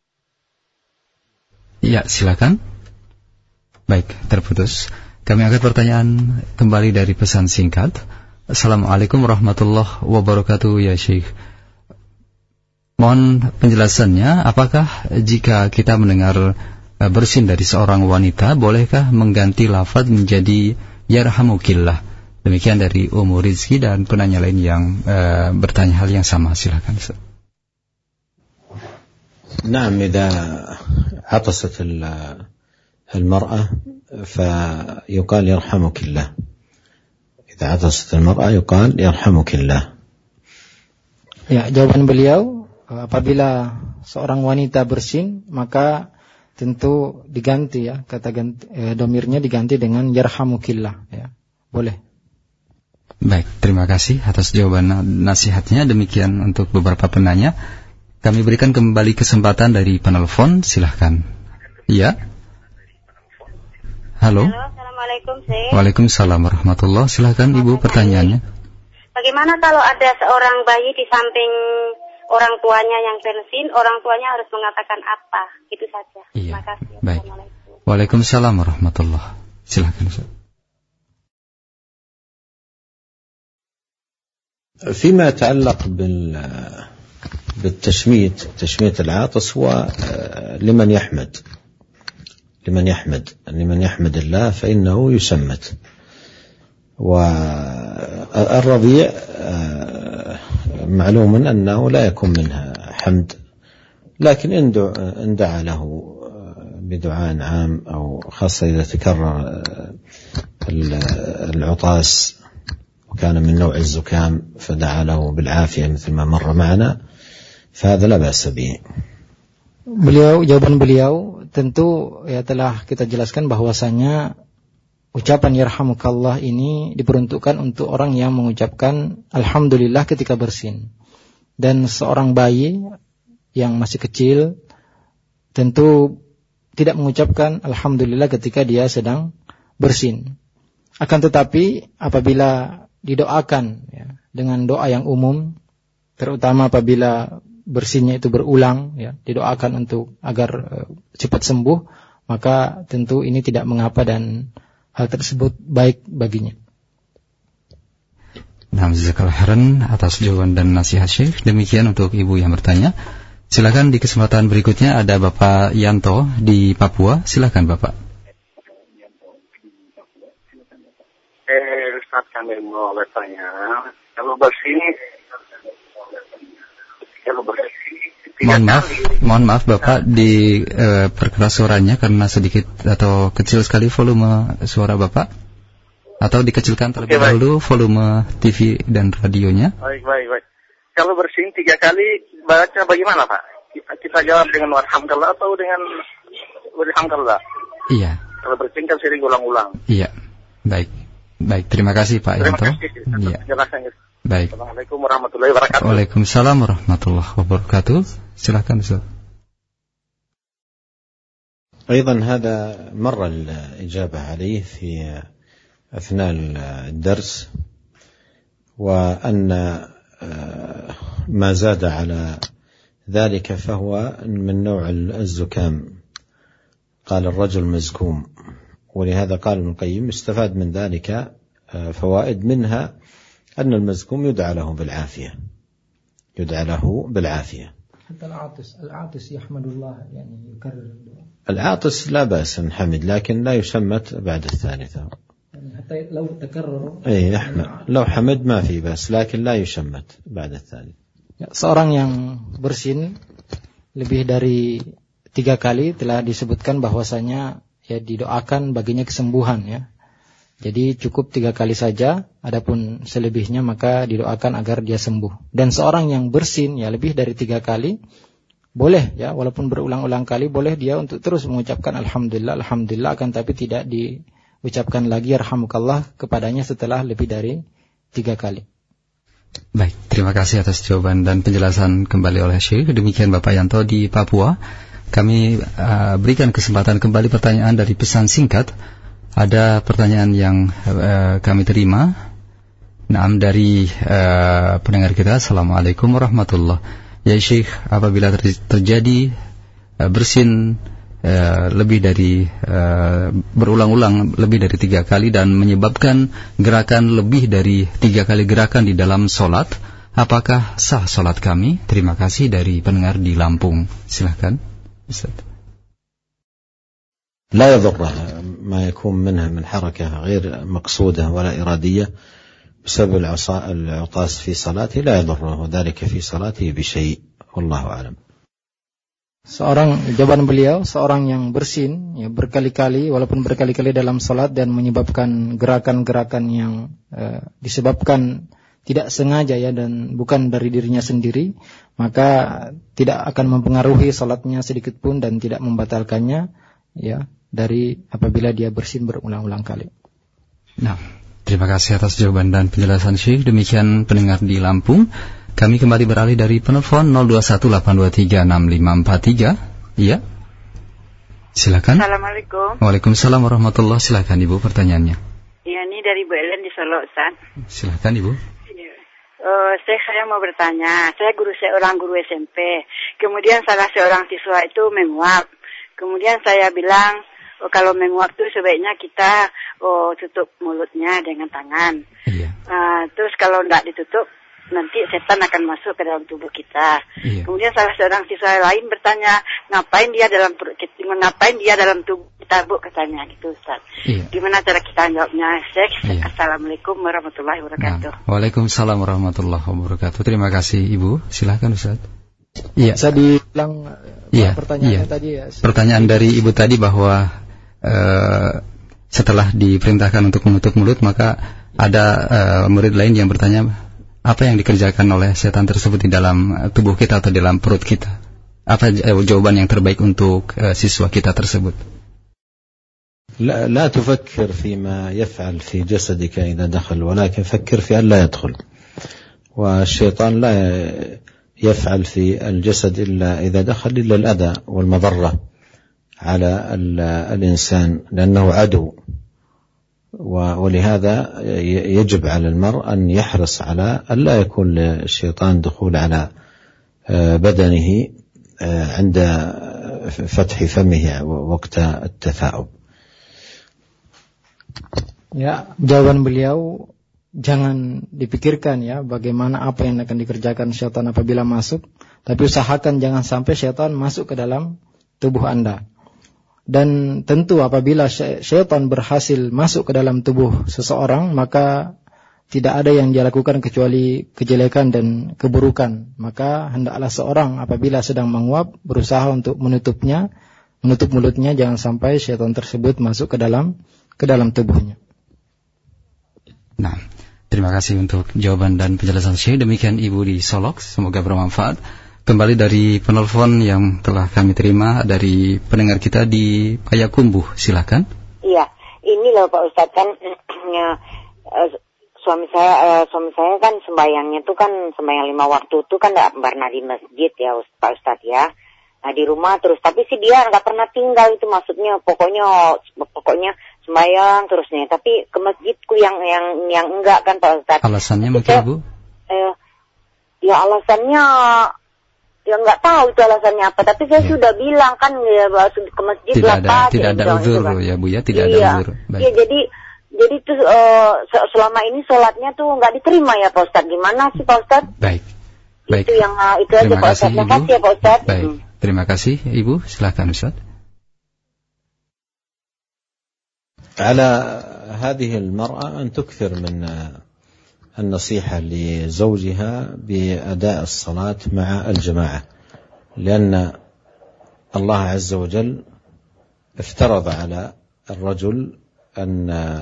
Ya, silakan. Baik, terputus. Kami angkat pertanyaan kembali dari pesan singkat. Assalamualaikum warahmatullahi wabarakatuh ya Syekh. Mohon penjelasannya, apakah jika kita mendengar bersin dari seorang wanita, bolehkah mengganti lafaz menjadi yarhamukillah? Demikian dari Ummu Rizki dan penanya lain yang uh, bertanya hal yang sama. Silakan. نعم، إذا عطست المرأة فيقال يرحمك الله. إذا عطست المرأة يقال يرحمك الله. Ya, jawaban beliau, apabila seorang wanita bersin, maka tentu diganti ya, kata ganti, eh, domirnya diganti dengan yarhamukillah ya. Boleh. Baik, terima kasih atas jawaban nasihatnya. Demikian untuk beberapa penanya. Kami berikan kembali kesempatan dari penelpon. Silahkan. Iya. Halo. Halo, Assalamualaikum Syekh. Waalaikumsalam warahmatullahi. Silahkan Ibu pertanyaannya. Bagaimana kalau ada seorang bayi di samping orang tuanya yang bersin, orang tuanya harus mengatakan apa? Itu saja. Iya. Terima kasih. Baik. Waalaikumsalam warahmatullahi. Silakan Ustaz. فيما يتعلق بال بالتشميت تشميت العاطس هو لمن يحمد لمن يحمد لمن يحمد الله فإنه يسمت. والرضيع معلوم أنه لا يكون منها حمد، لكن إن دعا له بدعاء عام أو خاصة إذا تكرر العطاس وكان من نوع الزكام فدعا له بالعافية مثل ما مر معنا فهذا لا بأس به. Beliau, jawaban beliau tentu ya telah kita jelaskan bahwasanya ucapan yarhamukallah ini diperuntukkan untuk orang yang mengucapkan alhamdulillah ketika bersin. Dan seorang bayi yang masih kecil tentu tidak mengucapkan alhamdulillah ketika dia sedang bersin. Akan tetapi apabila didoakan ya, dengan doa yang umum, terutama apabila bersinnya itu berulang ya, didoakan untuk agar uh, cepat sembuh, maka tentu ini tidak mengapa dan hal tersebut baik baginya. Nah, jazakallahu khairan atas jawaban dan nasihat Syekh. Demikian untuk Ibu yang bertanya. Silakan di kesempatan berikutnya ada Bapak Yanto di Papua. Silakan Bapak. Eh, Ustaz, kami mau bertanya, kalau bersin, kalau bersin. Mohon maaf, mohon maaf Bapak di eh, perkeras suaranya karena sedikit atau kecil sekali volume suara Bapak. Atau dikecilkan terlebih Oke, dahulu volume T V dan radionya. Baik, baik, baik. Kalau bersin tiga kali baca bagaimana Pak? Kita jawab dengan walhamdulillah atau dengan walhamdulillah? Iya. Kalau bersin kan sering ulang-ulang. Iya. Baik. Baik, terima kasih Pak Terima Yanto. kasih. Iya. Penjelasannya. Baik. Assalamualaikum warahmatullahi wabarakatuh. Waalaikumsalam warahmatullahi wabarakatuh. Silakan Ustaz. أيضا هذا مر الإجابة عليه في أثناء الدرس، وأن ما زاد على ذلك فهو من نوع الزكام، قال الرجل مزكوم، ولهذا قال ابن القيم استفاد من ذلك فوائد، منها أن المزكوم يدعى له بالعافية، يدعى له بالعافية. حتى العاطس العاطس يحمد الله يعني يكرر العاطس لا بأس أن حمد، لكن لا يشمت بعد الثالثة، يعني حتى لو تكرر أي يحمد، لو حمد ما في بأس، لكن لا يشمت بعد الثالث. Seorang yang bersin lebih dari tiga kali telah disebutkan bahwasanya ya didoakan baginya kesembuhan ya. Jadi cukup tiga kali saja, adapun selebihnya maka didoakan agar dia sembuh. Dan seorang yang bersin ya lebih dari tiga kali, boleh ya, walaupun berulang-ulang kali, boleh dia untuk terus mengucapkan Alhamdulillah, Alhamdulillah, akan tapi tidak diucapkan lagi Yarhamukallah kepadanya setelah lebih dari tiga kali. Baik, terima kasih atas jawaban dan penjelasan kembali oleh Syekh. Demikian Bapak Yanto di Papua. Kami uh, berikan kesempatan kembali pertanyaan dari pesan singkat. Ada pertanyaan yang uh, kami terima. Naam, dari uh, pendengar kita. Assalamualaikum warahmatullahi wabarakatuh. Ya Syekh, apabila ter- terjadi uh, bersin uh, lebih dari uh, berulang-ulang lebih dari tiga kali dan menyebabkan gerakan lebih dari tiga kali gerakan di dalam solat, apakah sah solat kami? Terima kasih dari pendengar di Lampung. Silahkan Ustaz. لا يضره ما يكون منها من حركة غير مقصودة ولا إرادية بسبب العطاس في صلاته، لا يضره ذلك في صلاته بشيء، والله أعلم. Seorang, jawaban beliau, seorang yang bersin ya, berkali-kali, walaupun berkali-kali dalam salat dan menyebabkan gerakan-gerakan yang eh, disebabkan tidak sengaja ya dan bukan dari dirinya sendiri, maka tidak akan mempengaruhi salatnya sedikit pun dan tidak membatalkannya ya, dari apabila dia bersin berulang-ulang kali. Nah, terima kasih atas jawaban dan penjelasan Syekh. Demikian pendengar di Lampung. Kami kembali beralih dari penelpon nol dua satu delapan dua tiga enam lima empat tiga. Iya. Silakan. Assalamualaikum. Waalaikumsalam warahmatullahi wabarakatuh. Silakan Ibu pertanyaannya. Iya, ini dari Bu Ellen di Solo, Ustaz. Silakan Ibu. Uh, saya, saya mau bertanya. Saya guru seorang guru S M P. Kemudian salah seorang siswa itu menguap. Kemudian saya bilang, oh, kalau menguap itu sebaiknya kita oh, tutup mulutnya dengan tangan. Iya. Uh, terus kalau tidak ditutup, nanti setan akan masuk ke dalam tubuh kita. Iya. Kemudian salah seorang siswa lain bertanya, ngapain dia dalam perut kita, ngapain dia dalam tubuh kita, Bu, katanya gitu, Ustaz. Iya. Gimana cara kita jawabnya, Syekh? Iya. Assalamualaikum warahmatullahi wabarakatuh. Nah, waalaikumsalam warahmatullahi wabarakatuh. Terima kasih Ibu. Silakan Ustaz. Iya. Bisa diulang iya, pertanyaannya iya. tadi ya. Pertanyaan dari Ibu tadi bahwa uh, setelah diperintahkan untuk menutup mulut, maka ada uh, murid lain yang bertanya, apa yang dikerjakan oleh setan tersebut di dalam tubuh kita atau di dalam perut kita? Apa uh, jawaban yang terbaik untuk uh, siswa kita tersebut? لا, لا تفكر فيما يفعل في جسدك إذا دخل، ولكن فكر في أن لا يدخل. والشيطان لا يفعل في الجسد إلا إذا دخل إلا الأذى والمضرة على الإنسان، لأنه عدو، ولهذا يجب على المرء أن يحرص على أن لا يكون للشيطان دخول على بدنه عند فتح فمه وقت التثاؤب. Ya, jawaban beliau, jangan dipikirkan ya bagaimana apa yang akan dikerjakan syaitan apabila masuk, tapi usahakan jangan sampai syaitan masuk ke dalam tubuh Anda. Dan tentu apabila syaitan berhasil masuk ke dalam tubuh seseorang, maka tidak ada yang dia lakukan kecuali kejelekan dan keburukan. Maka hendaklah seorang apabila sedang menguap berusaha untuk menutupnya, menutup mulutnya, jangan sampai syaitan tersebut masuk ke dalam ke dalam tubuhnya. Nah, terima kasih untuk jawaban dan penjelasan Syekh. Demikian Ibu di Solok, semoga bermanfaat. Kembali dari penelpon yang telah kami terima dari pendengar kita di Payakumbuh, silakan. Iya, ini loh Pak Ustadz, kan uh, suami saya uh, suami saya kan sembahyangnya tuh kan sembahyang lima waktu tuh kan tidak pernah di masjid ya Pak Ustadz ya. Nah di rumah terus, tapi sih dia nggak pernah tinggal itu, maksudnya pokoknya pokoknya sembahyang terusnya, tapi ke masjidku yang yang yang enggak kan Pak Ustadz. Alasannya mungkin saya, Bu? Eh, ya alasannya ya nggak tahu itu alasannya apa, tapi saya ya. sudah bilang kan ya ke masjid tidak ada, apa, tidak ada uzur kan. Ya Bu ya, tidak iya. ada uzur. Baik. Iya jadi jadi tuh uh, selama ini sholatnya tuh nggak diterima ya Pak Ustadz. Gimana sih Pak Ustadz? Baik. Baik. Itu yang uh, itu terima aja Pak Ustadz. Terima kasih ya Pak Ustadz. Baik. Hmm. Terima kasih Ibu. Silakan Ustaz. على هذه المرأة أن تكثر من النصيحة لزوجها بأداء الصلاة مع الجماعة، لأن الله عز وجل افترض على الرجل أن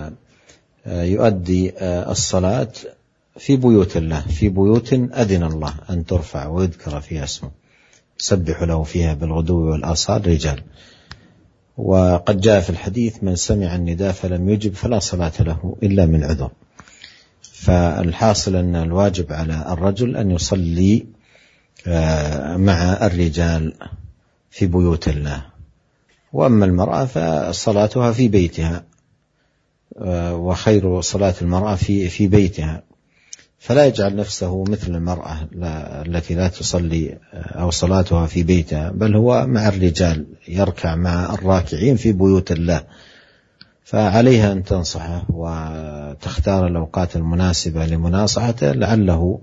يؤدي الصلاة في بيوت الله، في بيوت أذن الله أن ترفع ويذكر فيها اسمه، يسبح له فيها بالغدو والآصال رجال. وقد جاء في الحديث من سمع النداء فلم يجب فلا صلاة له إلا من عذر. فالحاصل أن الواجب على الرجل أن يصلي مع الرجال في بيوت الله، وأما المرأة فصلاتها في بيتها، وخير صلاة المرأة في في بيتها، فلا يجعل نفسه مثل المرأة التي لا تصلي أو صلاتها في بيتها، بل هو مع الرجال يركع مع الراكعين في بيوت الله. فعليها أن تنصحه وتختار الأوقات المناسبة لمناصحته، لعله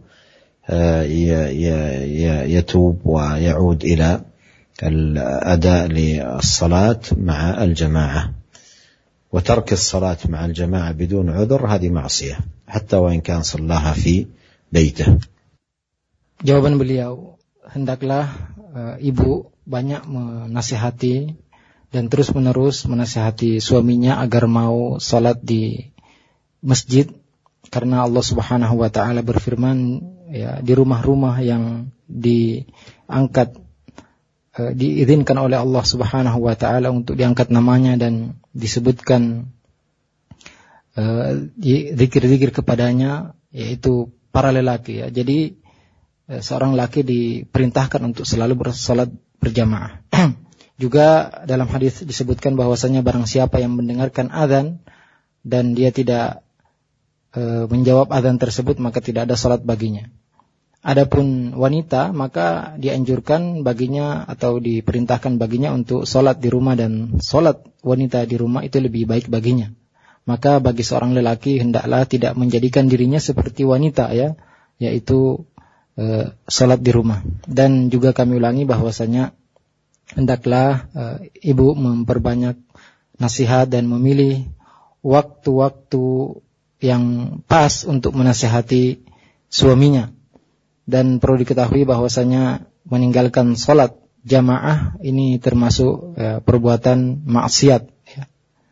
يتوب ويعود إلى الأداء للصلاة مع الجماعة. وترك الصلاة مع الجماعة بدون عذر هذه معصية حتى وإن كان صلاها في بيته. Jawaban beliau, hendaklah uh, ibu banyak menasihati dan terus-menerus menasihati suaminya agar mau salat di masjid, karena Allah Subhanahu wa taala berfirman ya, di rumah-rumah yang diangkat uh, diizinkan oleh Allah Subhanahu wa taala untuk diangkat namanya dan disebutkan uh, zikir-zikir kepadanya, yaitu para lelaki ya. Jadi uh, seorang laki diperintahkan untuk selalu bersalat berjamaah. Juga dalam hadis disebutkan bahwasanya barang siapa yang mendengarkan azan dan dia tidak uh, menjawab azan tersebut, maka tidak ada salat baginya. Adapun wanita, maka dianjurkan baginya atau diperintahkan baginya untuk sholat di rumah, dan sholat wanita di rumah itu lebih baik baginya. Maka bagi seorang lelaki hendaklah tidak menjadikan dirinya seperti wanita ya, yaitu e, sholat di rumah. Dan juga kami ulangi bahwasanya hendaklah e, ibu memperbanyak nasihat dan memilih waktu-waktu yang pas untuk menasihati suaminya. Dan perlu diketahui bahwasanya meninggalkan sholat jamaah ini termasuk ya, perbuatan maksiat. Ya.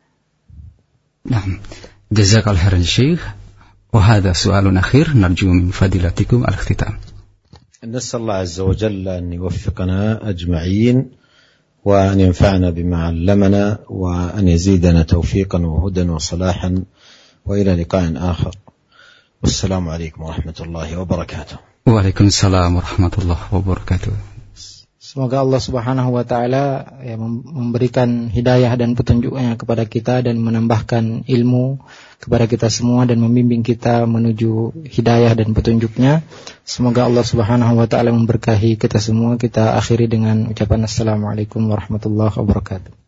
Nah, jazakallahu khairan Syekh. Wa hadha su'alun akhir narju min fadilatikum al-ikhtitam. نسأل الله عز وجل أن يوفقنا أجمعين وأن ينفعنا بما علمنا وأن يزيدنا توفيقا وهدى وصلاحا وإلى لقاء آخر. والسلام عليكم ورحمة الله وبركاته. Waalaikumsalam warahmatullahi wabarakatuh. Semoga Allah Subhanahu wa taala ya, memberikan hidayah dan petunjuknya kepada kita dan menambahkan ilmu kepada kita semua dan membimbing kita menuju hidayah dan petunjuknya. Semoga Allah Subhanahu wa taala memberkahi kita semua. Kita akhiri dengan ucapan assalamualaikum warahmatullahi wabarakatuh.